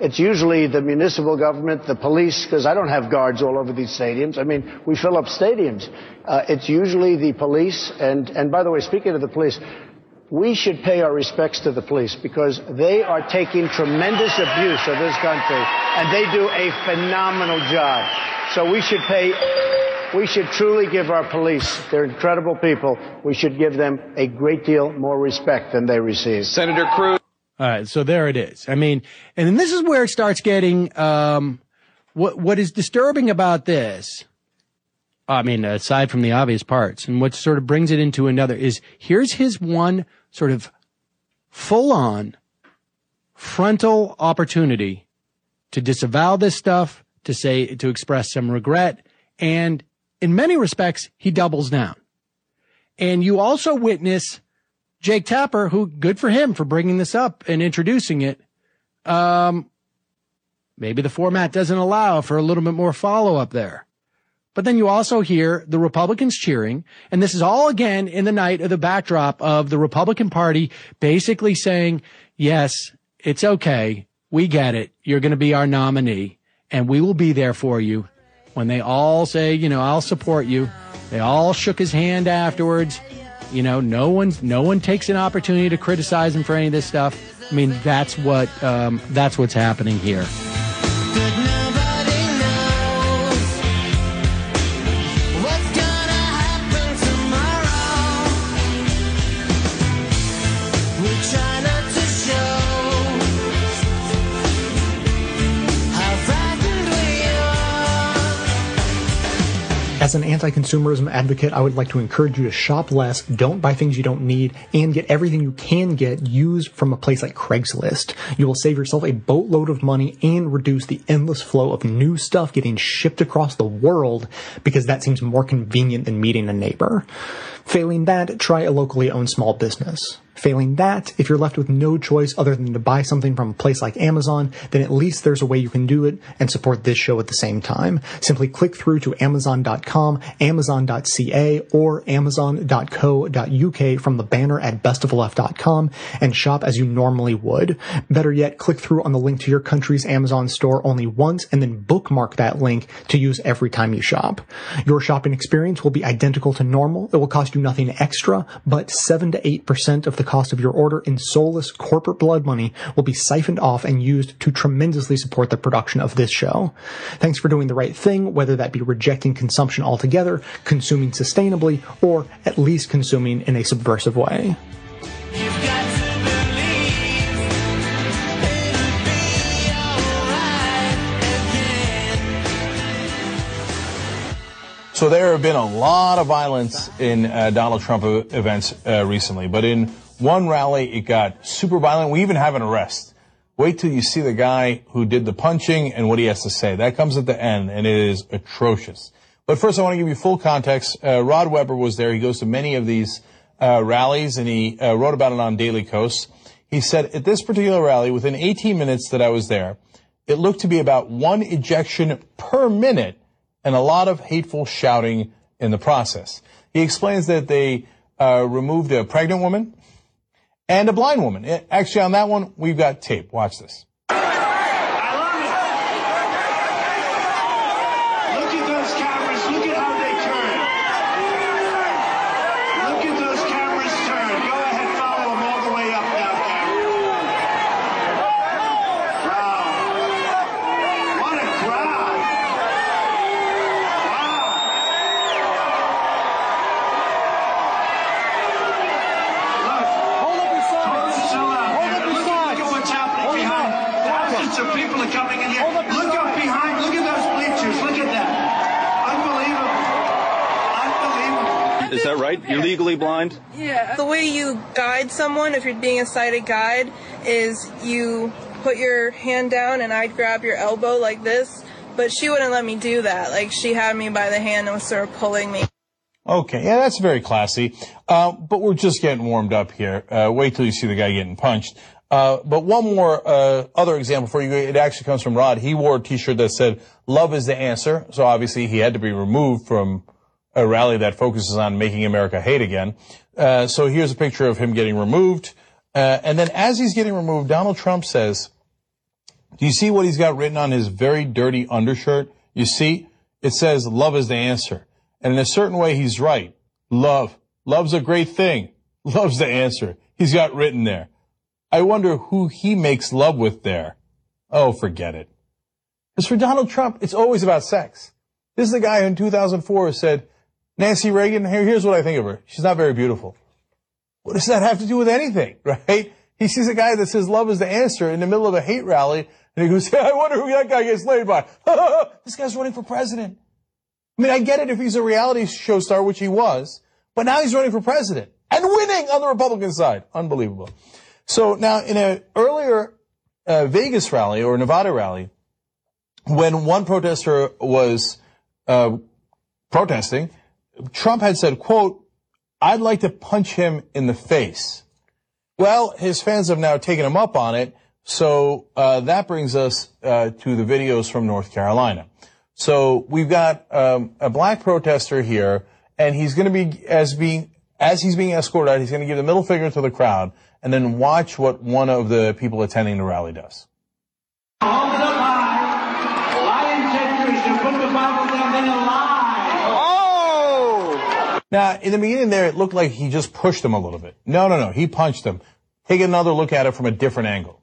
it's usually the municipal government, the police, because I don't have guards all over these stadiums. I mean, we fill up stadiums. Uh, it's usually the police. And, and by the way, speaking of the police, we should pay our respects to the police because they are taking tremendous abuse of this country, and they do a phenomenal job. So we should pay, we should truly give our police, they're incredible people, we should give them a great deal more respect than they receive. Senator Cruz. All right, so there it is. I mean, and then this is where it starts getting, um, what, what is disturbing about this, I mean, aside from the obvious parts, and what sort of brings it into another is here's his one sort of full-on frontal opportunity to disavow this stuff, to say, to express some regret, and in many respects, he doubles down. And you also witness Jake Tapper, who, good for him for bringing this up and introducing it. Um, maybe the format doesn't allow for a little bit more follow-up there. But then you also hear the Republicans cheering, and this is all again in the night of the backdrop of the Republican Party basically saying, yes, it's okay. We get it. You're going to be our nominee, and we will be there for you. When they all say, you know, I'll support you. They all shook his hand afterwards. You know, no one, no one takes an opportunity to criticize him for any of this stuff. I mean, that's what, um, that's what's happening here. As an anti-consumerism advocate, I would like to encourage you to shop less, don't buy things you don't need, and get everything you can get used from a place like Craigslist. You will save yourself a boatload of money and reduce the endless flow of new stuff getting shipped across the world because that seems more convenient than meeting a neighbor. Failing that, try a locally owned small business. Failing that, if you're left with no choice other than to buy something from a place like Amazon, then at least there's a way you can do it and support this show at the same time. Simply click through to amazon dot com, amazon dot c a, or amazon dot co dot u k from the banner at best of the left dot com and shop as you normally would. Better yet, click through on the link to your country's Amazon store only once and then bookmark that link to use every time you shop. Your shopping experience will be identical to normal. It will cost you nothing extra, but seven to eight percent of the cost of your order in soulless corporate blood money will be siphoned off and used to tremendously support the production of this show. Thanks for doing the right thing, whether that be rejecting consumption altogether, consuming sustainably, or at least consuming in a subversive way. So there have been a lot of violence in uh, Donald Trump events uh, recently, but in one rally, it got super violent. We even have an arrest. Wait till you see the guy who did the punching and what he has to say. That comes at the end, and it is atrocious. But first, I want to give you full context. Uh, Rod Weber was there. He goes to many of these uh, rallies, and he uh, wrote about it on Daily Kos. He said, at this particular rally, within eighteen minutes that I was there, it looked to be about one ejection per minute and a lot of hateful shouting in the process. He explains that they uh, removed a pregnant woman and a blind woman. It, actually, on that one, we've got tape. Watch this. Look at those cameras. Look at how they turn. Look at those cameras turn. Go ahead, follow them all the way up now, Cameron. Wow. What a crowd. Hold up your sign. Hold up your sign. Look at what's happening behind. Thousands of people are coming in here. Look up behind. Look at those bleachers. Look at that. Unbelievable. Unbelievable. Is that right? You're legally blind? Yeah. The way you guide someone, if you're being a sighted guide, is you put your hand down and I'd grab your elbow like this, but she wouldn't let me do that. Like, she had me by the hand and was sort of pulling me. Okay, yeah, that's very classy. Uh, but we're just getting warmed up here. Uh, wait till you see the guy getting punched. Uh, but one more, uh, other example for you. It actually comes from Rod. He wore a t-shirt that said, "Love is the answer." So obviously he had to be removed from a rally that focuses on making America hate again. Uh, so here's a picture of him getting removed. Uh, and then as he's getting removed, Donald Trump says, Do you see what he's got written on his very dirty undershirt? You see, it says love is the answer. And in a certain way, he's right. Love. Love's a great thing. Love's the answer. He's got written there. I wonder who he makes love with there. Oh, forget it. Because for Donald Trump, it's always about sex. This is the guy who in two thousand four said, Nancy Reagan, here, here's what I think of her. She's not very beautiful. What does that have to do with anything, right? He sees a guy that says love is the answer in the middle of a hate rally, and he goes, I wonder who that guy gets laid by. This guy's running for president. I mean, I get it if he's a reality show star, which he was, but now he's running for president and winning on the Republican side. Unbelievable. So now in an earlier uh, Vegas rally or Nevada rally, when one protester was uh, protesting, Trump had said, quote, I'd like to punch him in the face. Well, his fans have now taken him up on it, so uh, that brings us uh, to the videos from North Carolina. So we've got um, a black protester here, and he's going to be, as being, as he's being escorted out, he's going to give the middle finger to the crowd, and then watch what one of the people attending the rally does. Hold it up high. Lion said Christian, put the Bible down in a lie. Oh! Now, in the beginning there, it looked like he just pushed him a little bit. No, no, no. He punched him. Take another look at it from a different angle.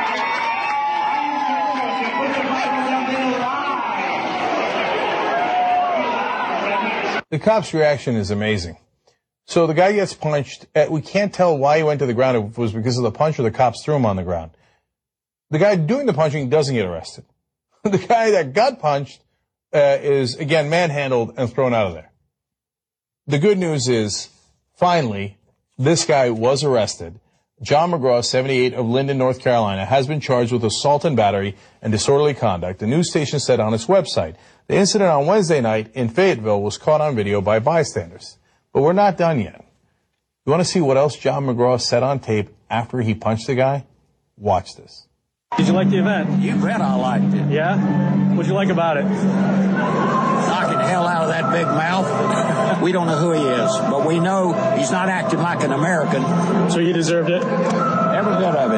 The cop's reaction is amazing. So the guy gets punched. Uh, we can't tell why he went to the ground. If it was because of the punch or the cops threw him on the ground. The guy doing the punching doesn't get arrested. The guy that got punched uh, is, again, manhandled and thrown out of there. The good news is, finally, this guy was arrested. John McGraw, seventy-eight, of Linden, North Carolina, has been charged with assault and battery and disorderly conduct, the news station said on its website. The incident on Wednesday night in Fayetteville was caught on video by bystanders. But we're not done yet. You want to see what else John McGraw said on tape after he punched the guy? Watch this. Did you like the event? You bet I liked it. Yeah? What'd you like about it? Knocking the hell out of that big mouth. We don't know who he is, but we know he's not acting like an American. So he deserved it? Every bit of it.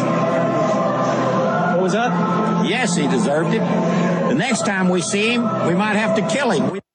What was that? Yes, he deserved it. The next time we see him, we might have to kill him. We-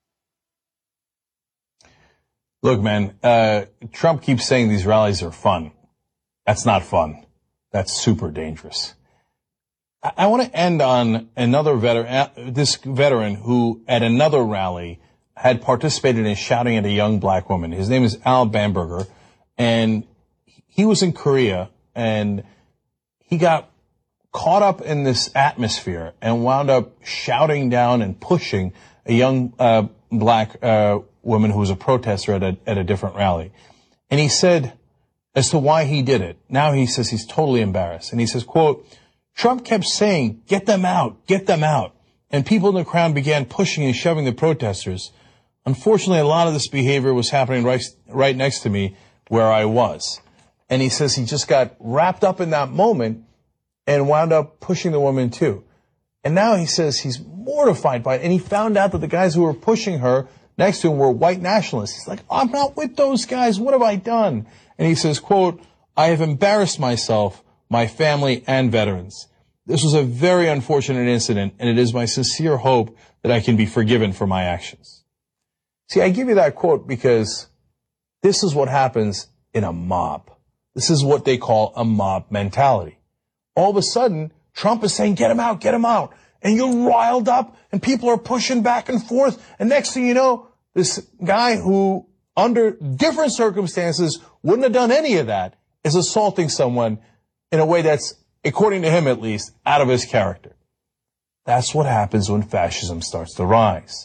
Look, man, uh, Trump keeps saying these rallies are fun. That's not fun. That's super dangerous. I, I want to end on another veteran, uh, this veteran who at another rally had participated in shouting at a young black woman. His name is Al Bamberger, and he was in Korea, and he got caught up in this atmosphere and wound up shouting down and pushing a young uh, black uh woman who was a protester at a, at a different rally. And he said, as to why he did it, now he says he's totally embarrassed. And he says, quote, Trump kept saying, get them out, get them out. And people in the crowd began pushing and shoving the protesters. Unfortunately, a lot of this behavior was happening right, right next to me where I was. And he says he just got wrapped up in that moment and wound up pushing the woman too. And now he says he's mortified by it. And he found out that the guys who were pushing her next to him were white nationalists. He's like, I'm not with those guys. What have I done? And he says, quote, I have embarrassed myself, my family, and veterans. This was a very unfortunate incident, and it is my sincere hope that I can be forgiven for my actions. See, I give you that quote because this is what happens in a mob. This is what they call a mob mentality. All of a sudden, Trump is saying, get him out, get him out. And you're riled up, and people are pushing back and forth. And next thing you know, this guy who, under different circumstances, wouldn't have done any of that, is assaulting someone in a way that's, according to him at least, out of his character. That's what happens when fascism starts to rise.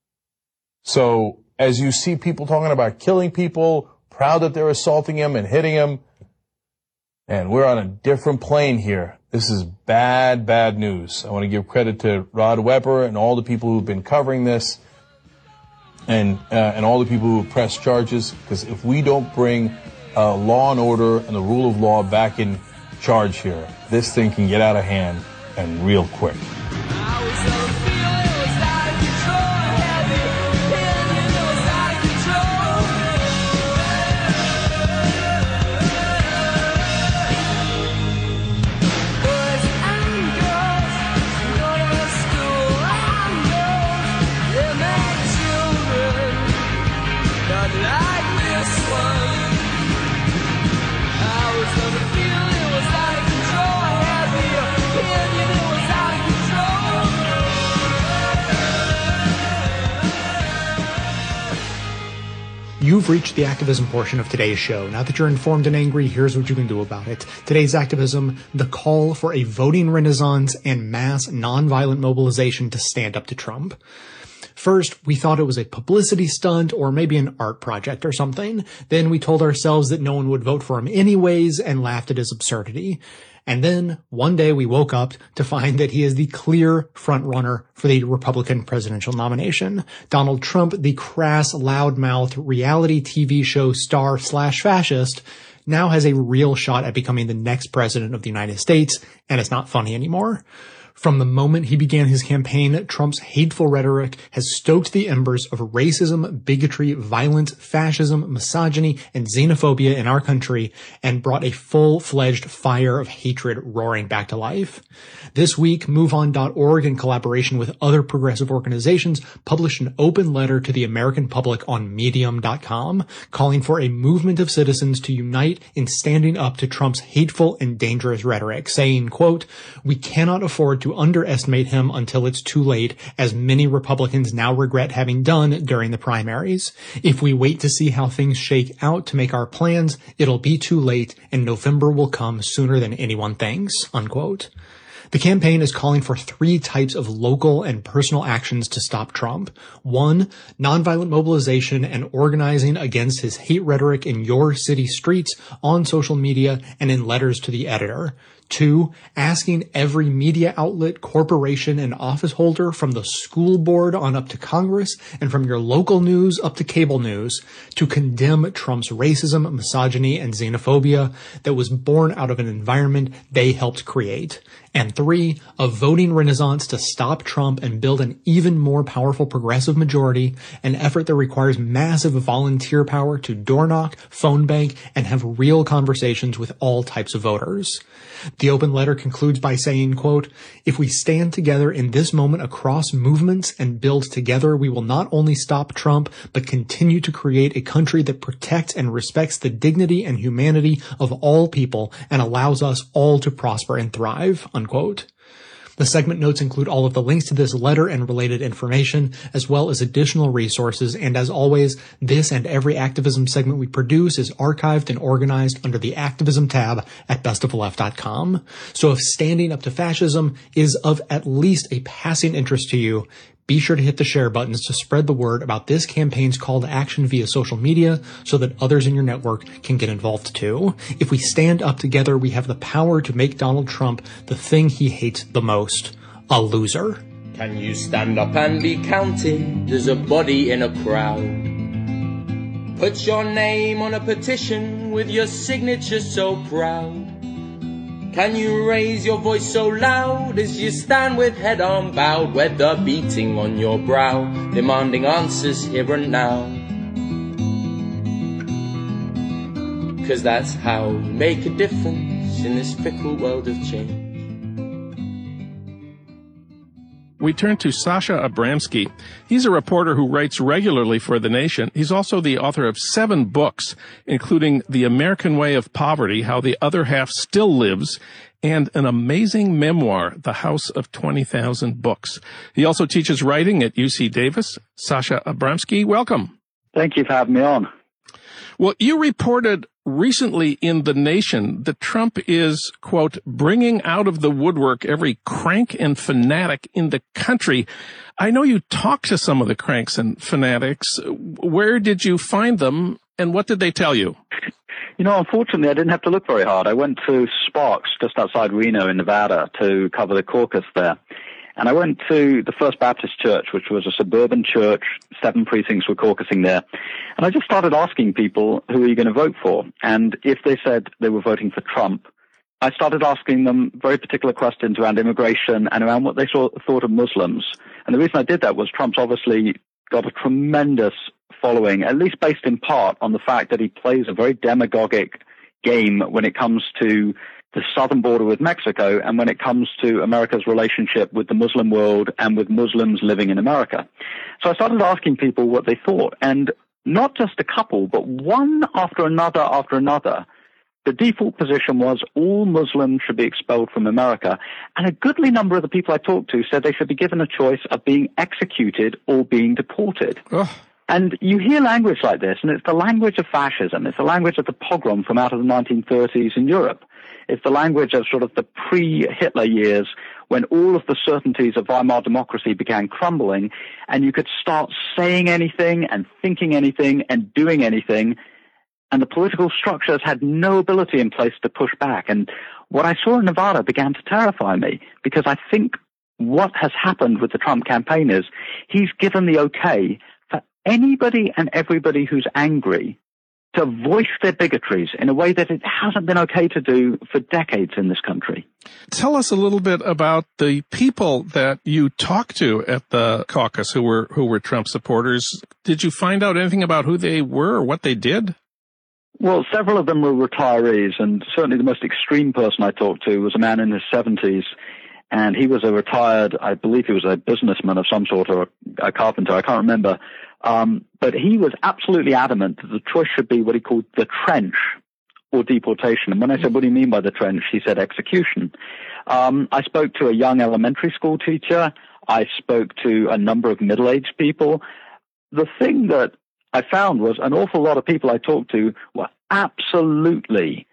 So, as you see people talking about killing people, proud that they're assaulting him and hitting him, and we're on a different plane here. This is bad, bad news. I want to give credit to Rod Webber and all the people who've been covering this, and uh, and all the people who have pressed charges, because if we don't bring uh, law and order and the rule of law back in charge here, this thing can get out of hand and real quick. not like this one. I was on the field, it was out of control. I had the opinion, it was out of control. You've reached the activism portion of today's show. Now that you're informed and angry, here's what you can do about it. Today's activism, the call for a voting renaissance and mass nonviolent mobilization to stand up to Trump. First, we thought it was a publicity stunt or maybe an art project or something. Then we told ourselves that no one would vote for him anyways and laughed at his absurdity. And then one day we woke up to find that he is the clear frontrunner for the Republican presidential nomination. Donald Trump, the crass, loudmouth reality T V show star slash fascist, now has a real shot at becoming the next president of the United States, and it's not funny anymore. From the moment he began his campaign, Trump's hateful rhetoric has stoked the embers of racism, bigotry, violence, fascism, misogyny, and xenophobia in our country and brought a full-fledged fire of hatred roaring back to life. This week, move on dot org, in collaboration with other progressive organizations, published an open letter to the American public on medium dot com, calling for a movement of citizens to unite in standing up to Trump's hateful and dangerous rhetoric, saying, quote, "We cannot afford to underestimate him until it's too late, as many Republicans now regret having done during the primaries. If we wait to see how things shake out to make our plans, it'll be too late, and November will come sooner than anyone thinks," unquote. The campaign is calling for three types of local and personal actions to stop Trump. One, nonviolent mobilization and organizing against his hate rhetoric in your city streets, on social media, and in letters to the editor. Two, asking every media outlet, corporation, and office holder from the school board on up to Congress and from your local news up to cable news to condemn Trump's racism, misogyny, and xenophobia that was born out of an environment they helped create. And three, a voting renaissance to stop Trump and build an even more powerful progressive majority, an effort that requires massive volunteer power to door knock, phone bank, and have real conversations with all types of voters. The open letter concludes by saying, quote, "If we stand together in this moment across movements and build together, we will not only stop Trump, but continue to create a country that protects and respects the dignity and humanity of all people and allows us all to prosper and thrive," unquote. The segment notes include all of the links to this letter and related information, as well as additional resources. And as always, this and every activism segment we produce is archived and organized under the activism tab at best of the left dot com. So if standing up to fascism is of at least a passing interest to you, be sure to hit the share buttons to spread the word about this campaign's call to action via social media so that others in your network can get involved too. If we stand up together, we have the power to make Donald Trump the thing he hates the most, a loser. Can you stand up and be counted as a body in a crowd? Put your name on a petition with your signature so proud. Can you raise your voice so loud as you stand with head unbowed, weather beating on your brow, demanding answers here and now? 'Cause that's how you make a difference in this fickle world of change. We turn to Sasha Abramsky. He's a reporter who writes regularly for The Nation. He's also the author of seven books, including The American Way of Poverty, How the Other Half Still Lives, and an amazing memoir, The House of twenty thousand Books. He also teaches writing at U C Davis. Sasha Abramsky, welcome. Thank you for having me on. Well, you reported recently in The Nation that Trump is, quote, bringing out of the woodwork every crank and fanatic in the country. I know you talked to some of the cranks and fanatics. Where did you find them, and what did they tell you? You know, unfortunately, I didn't have to look very hard. I went to Sparks, just outside Reno in Nevada, to cover the caucus there. And I went to the First Baptist Church, which was a suburban church. Seven precincts were caucusing there. And I just started asking people, who are you going to vote for? And if they said they were voting for Trump, I started asking them very particular questions around immigration and around what they saw, thought of Muslims. And the reason I did that was Trump's obviously got a tremendous following, at least based in part on the fact that he plays a very demagogic game when it comes to the southern border with Mexico and when it comes to America's relationship with the Muslim world and with Muslims living in America. So I started asking people what they thought. And not just a couple, but one after another after another, the default position was all Muslims should be expelled from America. And a goodly number of the people I talked to said they should be given a choice of being executed or being deported. Ugh. And you hear language like this, and it's the language of fascism. It's the language of the pogrom from out of the nineteen thirties in Europe. It's the language of sort of the pre-Hitler years when all of the certainties of Weimar democracy began crumbling, and you could start saying anything and thinking anything and doing anything, and the political structures had no ability in place to push back. And what I saw in Nevada began to terrify me, because I think what has happened with the Trump campaign is he's given the okay for anybody and everybody who's angry to voice their bigotries in a way that it hasn't been okay to do for decades in this country. Tell us a little bit about the people that you talked to at the caucus who were who were Trump supporters. Did you find out anything about who they were or what they did? Well, several of them were retirees, and certainly the most extreme person I talked to was a man in his seventies, and he was a retired, I believe he was a businessman of some sort, or a carpenter, I can't remember. Um, but he was absolutely adamant that the choice should be what he called the trench or deportation. And when I said, what do you mean by the trench? He said execution. Um, I spoke to a young elementary school teacher. I spoke to a number of middle-aged people. The thing that I found was an awful lot of people I talked to were absolutely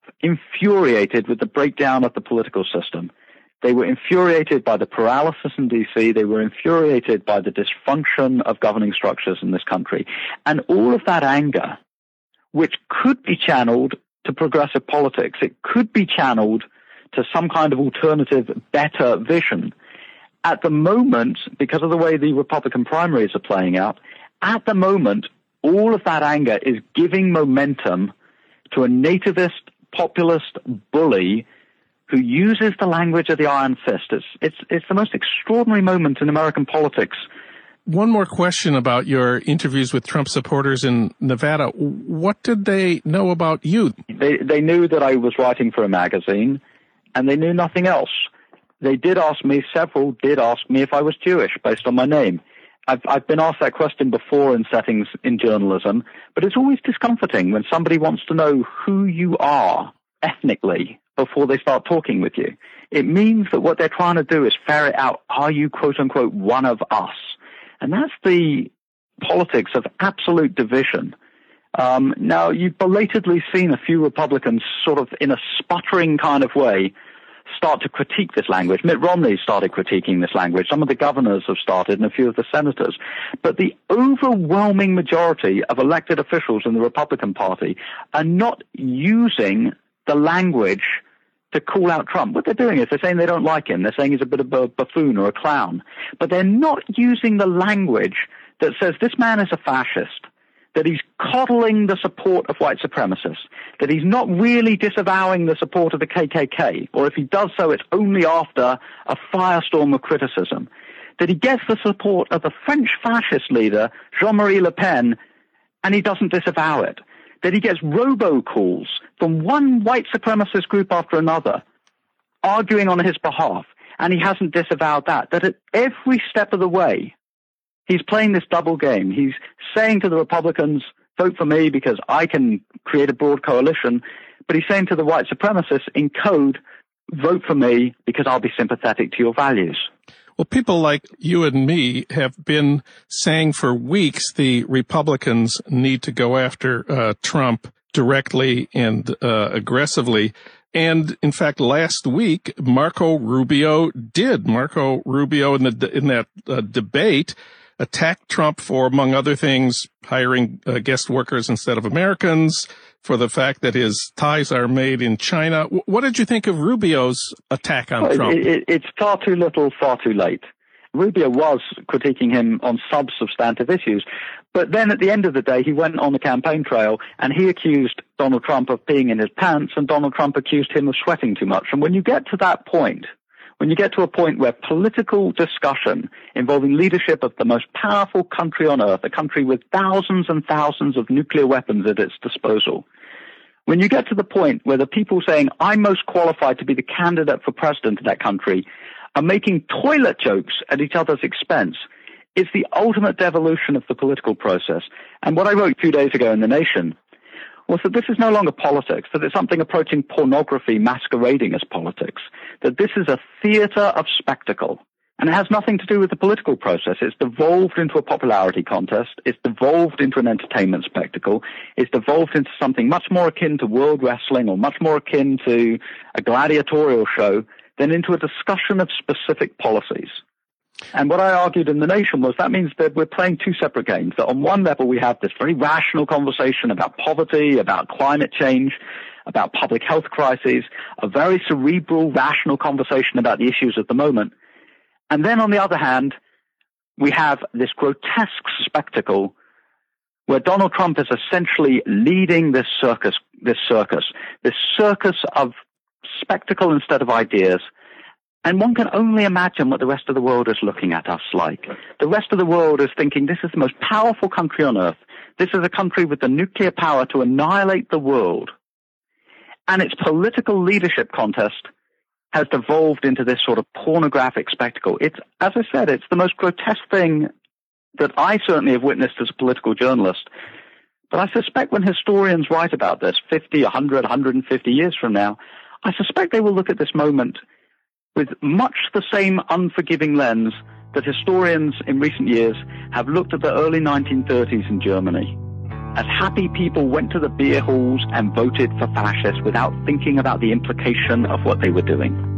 infuriated with the breakdown of the political system. They were infuriated by the paralysis in D C. They were infuriated by the dysfunction of governing structures in this country. And all of that anger, which could be channeled to progressive politics, it could be channeled to some kind of alternative, better vision. At the moment, because of the way the Republican primaries are playing out, at the moment, all of that anger is giving momentum to a nativist, populist bully who uses the language of the iron fist. It's, it's, it's the most extraordinary moment in American politics. One more question about your interviews with Trump supporters in Nevada. What did they know about you? They, they knew that I was writing for a magazine, and they knew nothing else. They did ask me, several did ask me if I was Jewish based on my name. I've, I've been asked that question before in settings in journalism, but it's always discomforting when somebody wants to know who you are ethnically before they start talking with you. It means that what they're trying to do is ferret out, are you, quote unquote, one of us? And that's the politics of absolute division. Um, now, you've belatedly seen a few Republicans sort of in a sputtering kind of way start to critique this language. Mitt Romney started critiquing this language. Some of the governors have started and a few of the senators. But the overwhelming majority of elected officials in the Republican Party are not using the language to call out Trump. What they're doing is they're saying they don't like him. They're saying he's a bit of a buffoon or a clown. But they're not using the language that says this man is a fascist, that he's coddling the support of white supremacists, that he's not really disavowing the support of the K K K, or if he does so, it's only after a firestorm of criticism, that he gets the support of the French fascist leader, Jean-Marie Le Pen, and he doesn't disavow it, that he gets robocalls from one white supremacist group after another, arguing on his behalf, and he hasn't disavowed that, that at every step of the way, he's playing this double game. He's saying to the Republicans, vote for me because I can create a broad coalition, but he's saying to the white supremacists in code, vote for me because I'll be sympathetic to your values. Well, people like you and me have been saying for weeks the Republicans need to go after uh, Trump directly and uh, aggressively. And in fact, last week, Marco Rubio did. Marco Rubio in the in that uh, debate attacked Trump for, among other things, hiring uh, guest workers instead of Americans, for the fact that his ties are made in China. W- what did you think of Rubio's attack on well, Trump? It, it, it's far too little, far too late. Rubio was critiquing him on sub-substantive issues, but then at the end of the day, he went on the campaign trail and he accused Donald Trump of peeing in his pants, and Donald Trump accused him of sweating too much. And when you get to that point, when you get to a point where political discussion involving leadership of the most powerful country on earth, a country with thousands and thousands of nuclear weapons at its disposal, when you get to the point where the people saying, I'm most qualified to be the candidate for president of that country, are making toilet jokes at each other's expense, It's the ultimate devolution of the political process. And what I wrote a few days ago in The Nation was that this is no longer politics, that it's something approaching pornography masquerading as politics, that this is a theater of spectacle. And it has nothing to do with the political process. It's devolved into a popularity contest. It's devolved into an entertainment spectacle. It's devolved into something much more akin to world wrestling or much more akin to a gladiatorial show than into a discussion of specific policies. And what I argued in The Nation was that means that we're playing two separate games, that on one level we have this very rational conversation about poverty, about climate change, about public health crises, a very cerebral, rational conversation about the issues of the moment. And then on the other hand, we have this grotesque spectacle where Donald Trump is essentially leading this circus, this circus, this circus of spectacle instead of ideas. And one can only imagine what the rest of the world is looking at us like. The rest of the world is thinking this is the most powerful country on earth. This is a country with the nuclear power to annihilate the world. And its political leadership contest has devolved into this sort of pornographic spectacle. It's, as I said, it's the most grotesque thing that I certainly have witnessed as a political journalist. But I suspect when historians write about this fifty, one hundred, one hundred fifty years from now, I suspect they will look at this moment with much the same unforgiving lens that historians in recent years have looked at the early nineteen thirties in Germany, as happy people went to the beer halls and voted for fascists without thinking about the implication of what they were doing.